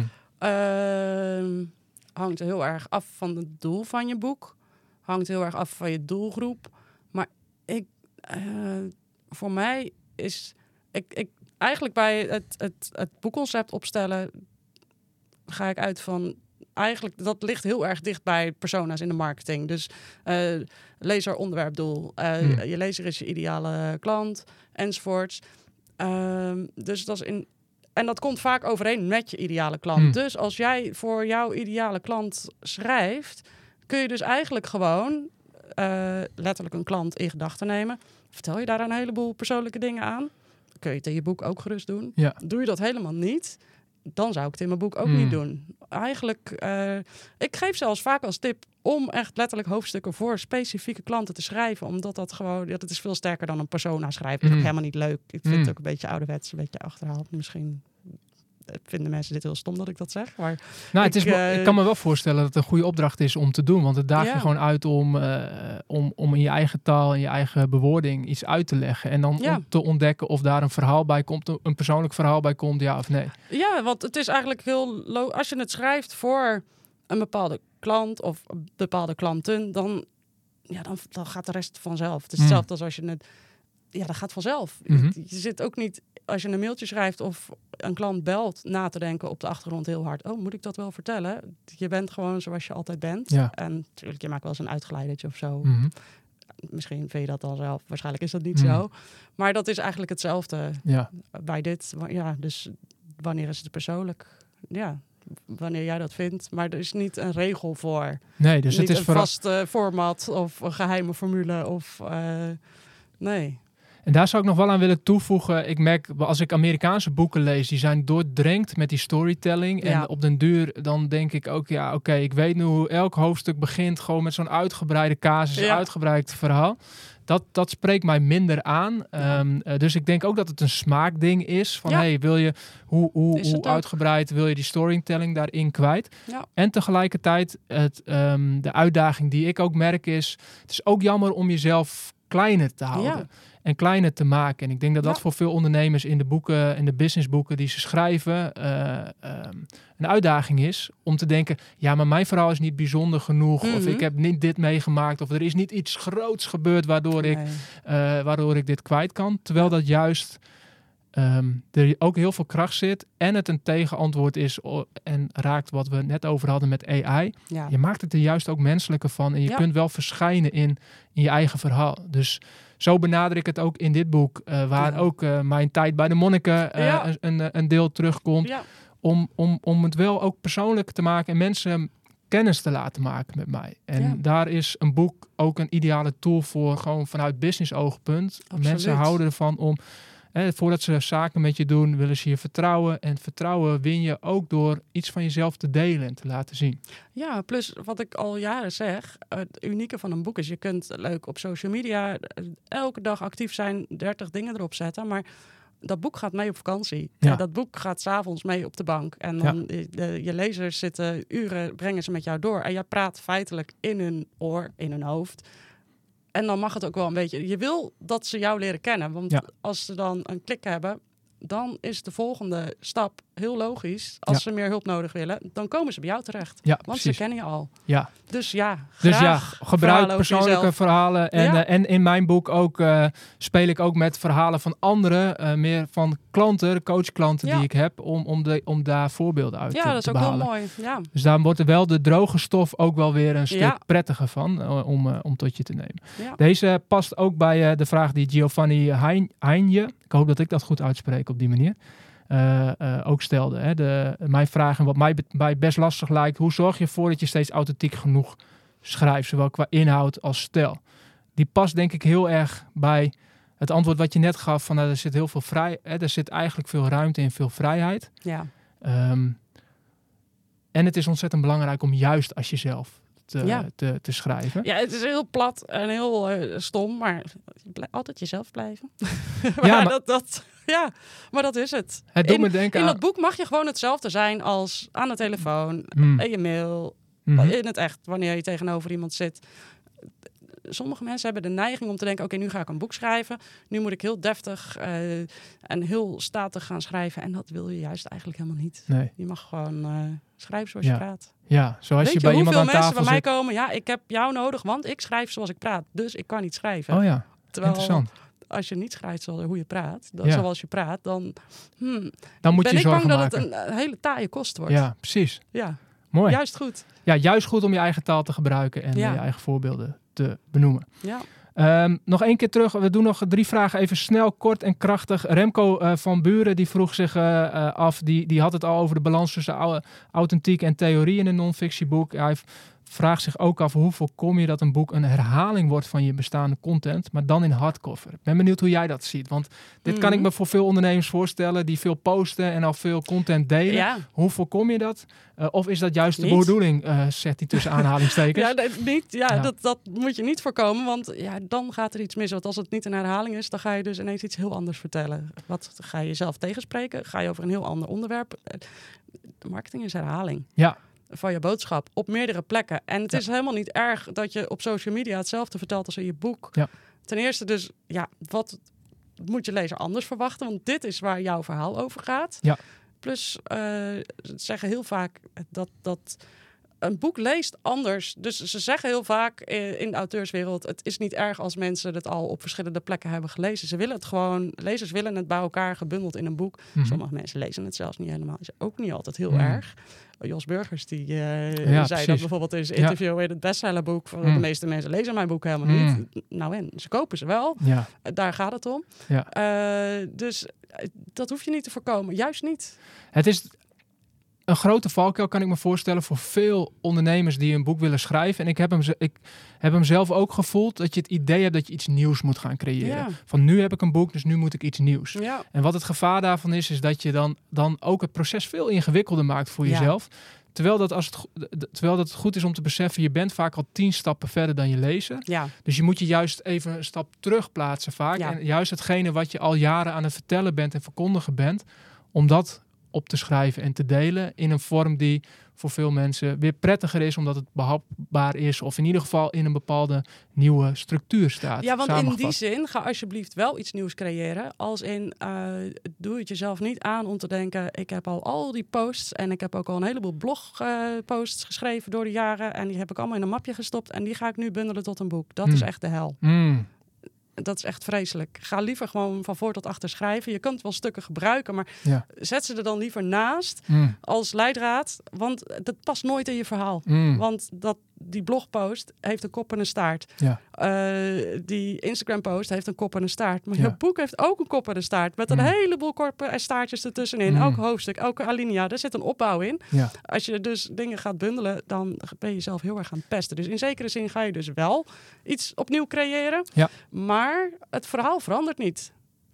Uh, hangt heel erg af van het doel van je boek. Hangt heel erg af van je doelgroep. Maar ik, uh, voor mij is... Ik, ik, eigenlijk bij het, het, het boekconcept opstellen ga ik uit van... Eigenlijk, dat ligt heel erg dicht bij persona's in de marketing. Dus uh, lezer, onderwerp, doel. Uh, hm. Je lezer is je ideale klant, enzovoorts. Uh, dus dat is in... En dat komt vaak overeen met je ideale klant. Hmm. Dus als jij voor jouw ideale klant schrijft... kun je dus eigenlijk gewoon uh, letterlijk een klant in gedachten nemen. Vertel je daar een heleboel persoonlijke dingen aan. Kun je het in je boek ook gerust doen. Ja. Doe je dat helemaal niet... dan zou ik het in mijn boek ook hmm. niet doen. Eigenlijk, uh, ik geef zelfs vaak als tip... om echt letterlijk hoofdstukken voor specifieke klanten te schrijven. Omdat dat gewoon... Ja, dat is veel sterker dan een persona schrijven. Dat mm. is helemaal niet leuk. Ik vind mm. het ook een beetje ouderwets, een beetje achterhaald. Misschien vinden mensen dit heel stom dat ik dat zeg. Maar nou, ik, het is, uh, ik kan me wel voorstellen dat het een goede opdracht is om te doen. Want het daagt ja. je gewoon uit om, uh, om, om in je eigen taal... en je eigen bewoording iets uit te leggen. En dan ja. om te ontdekken of daar een verhaal bij komt... een persoonlijk verhaal bij komt, ja of nee. Ja, want het is eigenlijk heel... Lo- als je het schrijft voor een bepaalde klant... of bepaalde klanten... dan, ja, dan, dan gaat de rest vanzelf. Het is mm. hetzelfde als als je het... Ja, dat gaat vanzelf. Mm-hmm. Je, je zit ook niet... Als je een mailtje schrijft of een klant belt... na te denken op de achtergrond heel hard... oh, moet ik dat wel vertellen? Je bent gewoon zoals je altijd bent. Ja. En natuurlijk, je maakt wel eens een uitgeleidertje of zo. Mm-hmm. Misschien vind je dat dan zelf. Waarschijnlijk is dat niet mm. zo. Maar dat is eigenlijk hetzelfde ja. bij dit. Ja, dus wanneer is het persoonlijk? Ja, wanneer jij dat vindt. Maar er is niet een regel voor. Nee, dus niet het is een vooral... vast uh, format of een geheime formule. Of uh, nee... En daar zou ik nog wel aan willen toevoegen. Ik merk, als ik Amerikaanse boeken lees, die zijn doordrenkt met die storytelling. Ja. En op den duur, dan denk ik ook, ja, oké, okay, ik weet nu hoe elk hoofdstuk begint. Gewoon met zo'n uitgebreide casus, ja. uitgebreid verhaal. Dat, dat spreekt mij minder aan. Ja. Um, uh, dus ik denk ook dat het een smaakding is. Van, ja. hey, wil je, hoe, hoe, hoe uitgebreid wil je die storytelling daarin kwijt? Ja. En tegelijkertijd, het, um, de uitdaging die ik ook merk is, het is ook jammer om jezelf kleiner te houden. Ja. En kleiner te maken. En ik denk dat dat ja. voor veel ondernemers in de boeken, in de businessboeken die ze schrijven, uh, um, een uitdaging is om te denken, ja, maar mijn verhaal is niet bijzonder genoeg. Mm-hmm. Of ik heb niet dit meegemaakt. Of er is niet iets groots gebeurd waardoor, nee. ik, uh, waardoor ik dit kwijt kan. Terwijl dat juist um, er ook heel veel kracht zit. En het een tegenantwoord is en raakt wat we net over hadden met A I. Ja. Je maakt het er juist ook menselijker van. En je ja. kunt wel verschijnen in, in je eigen verhaal. Dus zo benader ik het ook in dit boek, uh, waar ja. ook uh, mijn tijd bij de monniken uh, ja. een, een deel terugkomt. Ja. Om, om, om het wel ook persoonlijk te maken en mensen kennis te laten maken met mij. En ja. daar is een boek ook een ideale tool voor, gewoon vanuit business oogpunt. Absoluut. Mensen houden ervan om, hè, voordat ze zaken met je doen, willen ze je vertrouwen. En vertrouwen win je ook door iets van jezelf te delen en te laten zien. Ja, plus wat ik al jaren zeg, het unieke van een boek is, je kunt leuk op social media elke dag actief zijn, dertig dingen erop zetten, maar dat boek gaat mee op vakantie. Ja. Dat boek gaat 's avonds mee op de bank. En dan ja. de, je lezers zitten uren, brengen ze met jou door. En jij praat feitelijk in hun oor, in hun hoofd. En dan mag het ook wel een beetje. Je wil dat ze jou leren kennen. Want ja. als ze dan een klik hebben, dan is de volgende stap heel logisch. Als ja. ze meer hulp nodig willen, dan komen ze bij jou terecht. Ja, want precies. Ze kennen je al. Ja. Dus ja, dus ja, gebruik persoonlijke verhalen. En, ja. uh, en in mijn boek ook uh, speel ik ook met verhalen van anderen. Uh, meer van klanten, coachklanten ja. die ik heb. Om, om, de, om daar voorbeelden uit ja, te, te dat is behalen. Ook heel mooi. Ja. Dus daar wordt er wel de droge stof ook wel weer een stuk ja. prettiger van. Uh, om, uh, om tot je te nemen. Ja. Deze past ook bij uh, de vraag die Giovanni Heinje, ik hoop dat ik dat goed uitspreek op die manier. Uh, uh, ook stelde. Hè. De, mijn vraag en wat mij, mij best lastig lijkt. Hoe zorg je ervoor dat je steeds authentiek genoeg schrijft? Zowel qua inhoud als stijl. Die past denk ik heel erg bij het antwoord wat je net gaf. Van, uh, er zit heel veel vrij, hè, er zit eigenlijk veel ruimte in, veel vrijheid. Ja. Um, en het is ontzettend belangrijk om juist als jezelf te, ja. te, te schrijven. Ja, het is heel plat en heel uh, stom. Maar altijd jezelf blijven. maar, ja, maar dat... dat Ja, maar dat is het. Het doet in, me denken in aan... dat boek mag je gewoon hetzelfde zijn als aan de telefoon, mm. in je mail, mm-hmm. in het echt, wanneer je tegenover iemand zit. Sommige mensen hebben de neiging om te denken, oké, okay, nu ga ik een boek schrijven. Nu moet ik heel deftig uh, en heel statig gaan schrijven. En dat wil je juist eigenlijk helemaal niet. Nee. Je mag gewoon uh, schrijven zoals ja. je praat. Ja, zoals Weet je bij je, iemand aan tafel zit. hoeveel mensen bij mij komen, ja, ik heb jou nodig, want ik schrijf zoals ik praat. Dus ik kan niet schrijven. Oh ja, Terwijl, interessant. Als je niet schrijft zoals hoe je praat, dan, ja. zoals je praat, dan, hmm, dan moet ben je ik bang maken. dat het een, een hele taaie kost wordt. Ja, precies. Ja, mooi. Juist goed. Ja, juist goed om je eigen taal te gebruiken en ja. je eigen voorbeelden te benoemen. Ja. Um, nog één keer terug. We doen nog drie vragen even snel, kort en krachtig. Remco uh, van Buren die vroeg zich uh, uh, af. Die, die had het al over de balans tussen au- authentiek en theorie in een non-fictieboek. Hij vraagt zich ook af hoe voorkom je dat een boek een herhaling wordt van je bestaande content, maar dan in hardcover. Ik ben benieuwd hoe jij dat ziet. Want dit mm-hmm. kan ik me voor veel ondernemers voorstellen die veel posten en al veel content delen. Ja. Hoe voorkom je dat? Uh, of is dat juist niet de bedoeling, uh, zet die tussen aanhalingstekens? ja, dat, niet, ja, ja. Dat, dat moet je niet voorkomen, want ja, dan gaat er iets mis. Want als het niet een herhaling is, dan ga je dus ineens iets heel anders vertellen. Wat ga je jezelf tegenspreken? Ga je over een heel ander onderwerp? De marketing is herhaling. Ja. Van je boodschap op meerdere plekken. En het ja. is helemaal niet erg dat je op social media hetzelfde vertelt als in je boek. Ja. Ten eerste dus, ja, wat moet je lezer anders verwachten? Want dit is waar jouw verhaal over gaat. Ja. Plus, uh, ze zeggen heel vaak dat, dat een boek leest anders. Dus ze zeggen heel vaak in de auteurswereld, het is niet erg als mensen het al op verschillende plekken hebben gelezen. Ze willen het gewoon, lezers willen het bij elkaar gebundeld in een boek. Mm-hmm. Sommige mensen lezen het zelfs niet helemaal. Is ook niet altijd heel mm. erg. Jos Burgers die uh, ja, zei precies. dat bijvoorbeeld in zijn interview ja. in het bestsellerboek. Van mm. De meeste mensen lezen mijn boek helemaal mm. niet. Nou en, ze kopen ze wel. Ja. Daar gaat het om. Ja. Uh, dus dat hoef je niet te voorkomen. Juist niet. Het is een grote valkuil, kan ik me voorstellen, voor veel ondernemers die een boek willen schrijven. En ik heb hem, ik heb hem zelf ook gevoeld dat je het idee hebt dat je iets nieuws moet gaan creëren. Ja. Van nu heb ik een boek, dus nu moet ik iets nieuws. Ja. En wat het gevaar daarvan is, is dat je dan, dan ook het proces veel ingewikkelder maakt voor Ja. jezelf. Terwijl dat, als het, go- terwijl dat goed is om te beseffen, je bent vaak al tien stappen verder dan je lezer. Ja. Dus je moet je juist even een stap terug plaatsen vaak. Ja. En juist hetgene wat je al jaren aan het vertellen bent en verkondigen bent, om dat op te schrijven en te delen in een vorm die voor veel mensen weer prettiger is, omdat het behapbaar is of in ieder geval in een bepaalde nieuwe structuur staat. Ja, want in samengevat. die zin, ga alsjeblieft wel iets nieuws creëren. Als in, uh, doe het jezelf niet aan om te denken, ik heb al al die posts en ik heb ook al een heleboel blogposts uh, geschreven door de jaren en die heb ik allemaal in een mapje gestopt en die ga ik nu bundelen tot een boek. Dat Hmm. is echt de hel. Mm. Dat is echt vreselijk. Ga liever gewoon van voor tot achter schrijven. Je kunt wel stukken gebruiken, maar Ja. zet ze er dan liever naast Mm. als leidraad. Want dat past nooit in je verhaal. Mm. Want dat, die blogpost heeft een kop en een staart. Ja. Uh, die Instagram-post heeft een kop en een staart. Maar Ja. je boek heeft ook een kop en een staart. Met een Mm. heleboel koppen en staartjes ertussenin. Mm. Elk hoofdstuk, elke alinea. Daar zit een opbouw in. Ja. Als je dus dingen gaat bundelen, dan ben je jezelf heel erg aan het pesten. Dus in zekere zin ga je dus wel iets opnieuw creëren. Ja. Maar het verhaal verandert niet.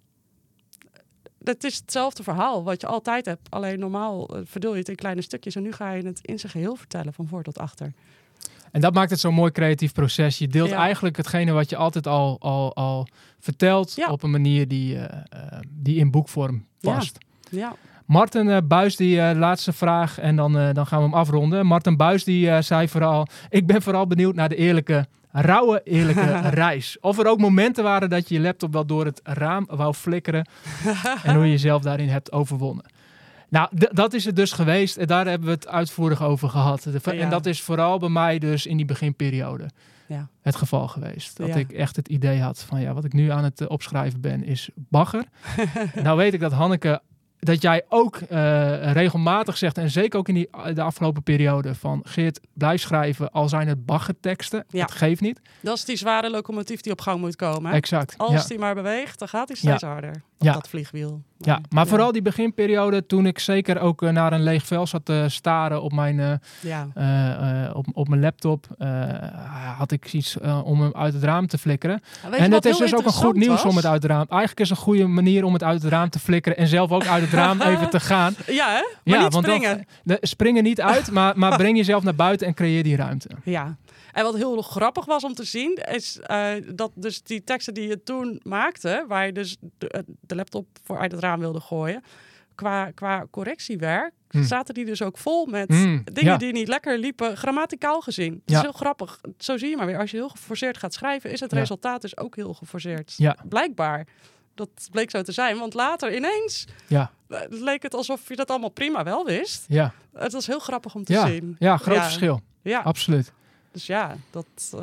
Het is hetzelfde verhaal wat je altijd hebt. Alleen normaal uh, verdeel je het in kleine stukjes. En nu ga je het in zijn geheel vertellen, van voor tot achter. En dat maakt het zo'n mooi creatief proces. Je deelt Ja. eigenlijk hetgene wat je altijd al, al, al vertelt Ja. op een manier die, uh, uh, die in boekvorm past. Ja. Martin uh, Buis, die uh, laatste vraag en dan, uh, dan gaan we hem afronden. Martin Buis die uh, zei vooral, ik ben vooral benieuwd naar de eerlijke, rauwe, eerlijke reis. Of er ook momenten waren dat je je laptop wel door het raam wou flikkeren en hoe je jezelf daarin hebt overwonnen. Nou, d- dat is het dus geweest en daar hebben we het uitvoerig over gehad. De, Ja. En dat is vooral bij mij dus in die beginperiode Ja. het geval geweest. Dat Ja. ik echt het idee had van ja, wat ik nu aan het uh, opschrijven ben is bagger. Nou weet ik dat Hanneke, dat jij ook uh, regelmatig zegt, en zeker ook in die, de afgelopen periode, van Geert, blijf schrijven, al zijn het baggerteksten. Ja. Het geeft niet. Dat is die zware locomotief die op gang moet komen. Hè? Exact. Als ja. die maar beweegt, dan gaat hij steeds harder. Op Ja. dat vliegwiel. Ja, maar Ja. vooral die beginperiode, toen ik zeker ook uh, naar een leeg vel zat te staren op mijn, uh, Ja. uh, uh, op, op mijn laptop, uh, had ik iets uh, om hem uit het raam te flikkeren. Weet je En wat het is heel dus ook een goed nieuws interessant om het was? uit het raam. Eigenlijk is het een goede manier om het uit het raam te flikkeren en zelf ook uit het raam even te gaan. Ja, hè? Maar niet want springen. Dan, de, springen niet uit, maar, maar breng jezelf naar buiten en creëer die ruimte. Ja. En wat heel grappig was om te zien, is uh, dat dus die teksten die je toen maakte, waar je dus de, de laptop voor uit het raam wilde gooien, qua, qua correctiewerk, Hmm. zaten die dus ook vol met Mm, dingen ja. die niet lekker liepen, grammaticaal gezien. Het Ja. is heel grappig. Zo zie je maar weer. Als je heel geforceerd gaat schrijven, is het Ja. resultaat dus ook heel geforceerd. Ja. Blijkbaar. Dat bleek zo te zijn, want later ineens Ja, uh, leek het alsof je dat allemaal prima wel wist. ja, Het was heel grappig om te ja, zien. ja groot Ja. verschil. Ja, Absoluut. dus ja, dat, uh,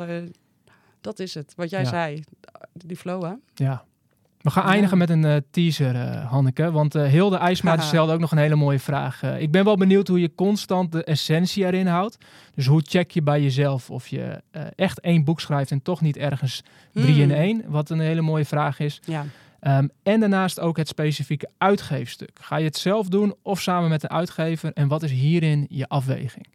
dat is het. Wat jij Ja. zei, die flow, hè? Ja. We gaan Ja. eindigen met een uh, teaser, uh, Hanneke. Want uh, Hilde IJsma die Haha. stelde ook nog een hele mooie vraag. Uh, ik ben wel benieuwd hoe je constant de essentie erin houdt. Dus hoe check je bij jezelf of je uh, echt één boek schrijft en toch niet ergens drie in Hmm. één? Wat een hele mooie vraag is. Ja. Um, en daarnaast ook het specifieke uitgeefstuk. Ga je het zelf doen of samen met een uitgever? En wat is hierin je afweging?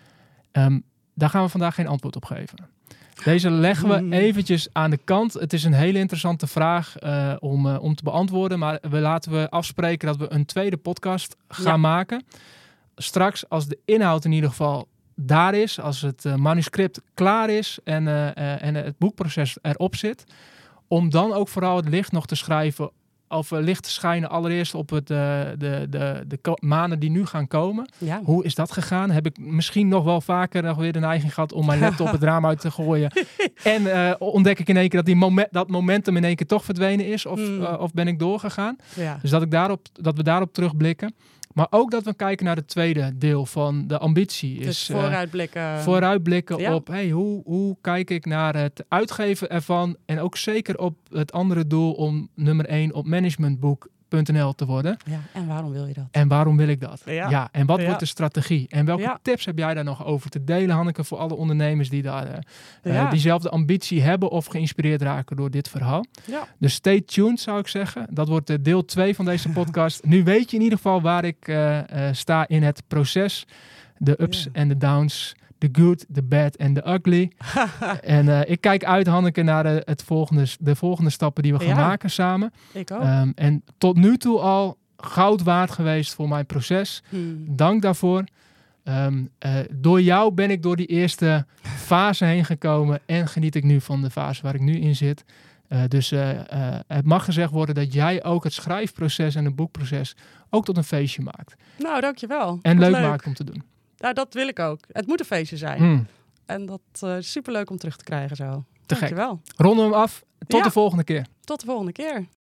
Um, daar gaan we vandaag geen antwoord op geven. Deze leggen we Mm. eventjes aan de kant. Het is een hele interessante vraag uh, om, uh, om te beantwoorden. Maar we laten we afspreken dat we een tweede podcast gaan Ja. maken. Straks als de inhoud in ieder geval daar is. Als het uh, manuscript klaar is en, uh, uh, en het boekproces erop zit. Om dan ook vooral het licht nog te schrijven. Of uh, licht te schijnen allereerst op het, uh, de, de, de ko- maanden die nu gaan komen. Ja. Hoe is dat gegaan? Heb ik misschien nog wel vaker nog weer de neiging gehad om mijn laptop het raam uit te gooien? En uh, ontdek ik in één keer dat die moment, dat momentum in één keer toch verdwenen is? Of, Mm. uh, of ben ik doorgegaan? Ja. Dus dat, ik daarop, dat we daarop terugblikken. Maar ook dat we kijken naar het tweede deel van de ambitie. Dus is, uh, vooruitblikken. vooruitblikken ja. op hey, hoe, hoe kijk ik naar het uitgeven ervan. En ook zeker op het andere doel om nummer één op managementboek punt n l te worden. Ja, en waarom wil je dat? En waarom wil ik dat? Ja. Ja, en wat Ja. wordt de strategie? En welke Ja. tips heb jij daar nog over te delen, Hanneke, voor alle ondernemers die daar uh, Ja. uh, diezelfde ambitie hebben of geïnspireerd raken door dit verhaal? Ja. Dus stay tuned, zou ik zeggen. Dat wordt uh, deel twee van deze podcast. Nu weet je in ieder geval waar ik uh, uh, sta in het proces. De ups Ja. en de downs. De good, de bad en de ugly. En uh, ik kijk uit, Hanneke, naar de, het volgende, de volgende stappen die we gaan Ja. maken samen. Ik ook. Um, en tot nu toe al goud waard geweest voor mijn proces. Hmm. Dank daarvoor. Um, uh, door jou ben ik door die eerste fase heen gekomen en geniet ik nu van de fase waar ik nu in zit. Uh, dus uh, uh, het mag gezegd worden dat jij ook het schrijfproces en het boekproces ook tot een feestje maakt. Nou, dankjewel. En Wat leuk, maakt om te doen. Ja, dat wil ik ook. Het moet een feestje zijn. Mm, En dat is uh, superleuk om terug te krijgen zo. te gek. Dankjewel. Ronden we hem af. Tot Ja. de volgende keer. Tot de volgende keer.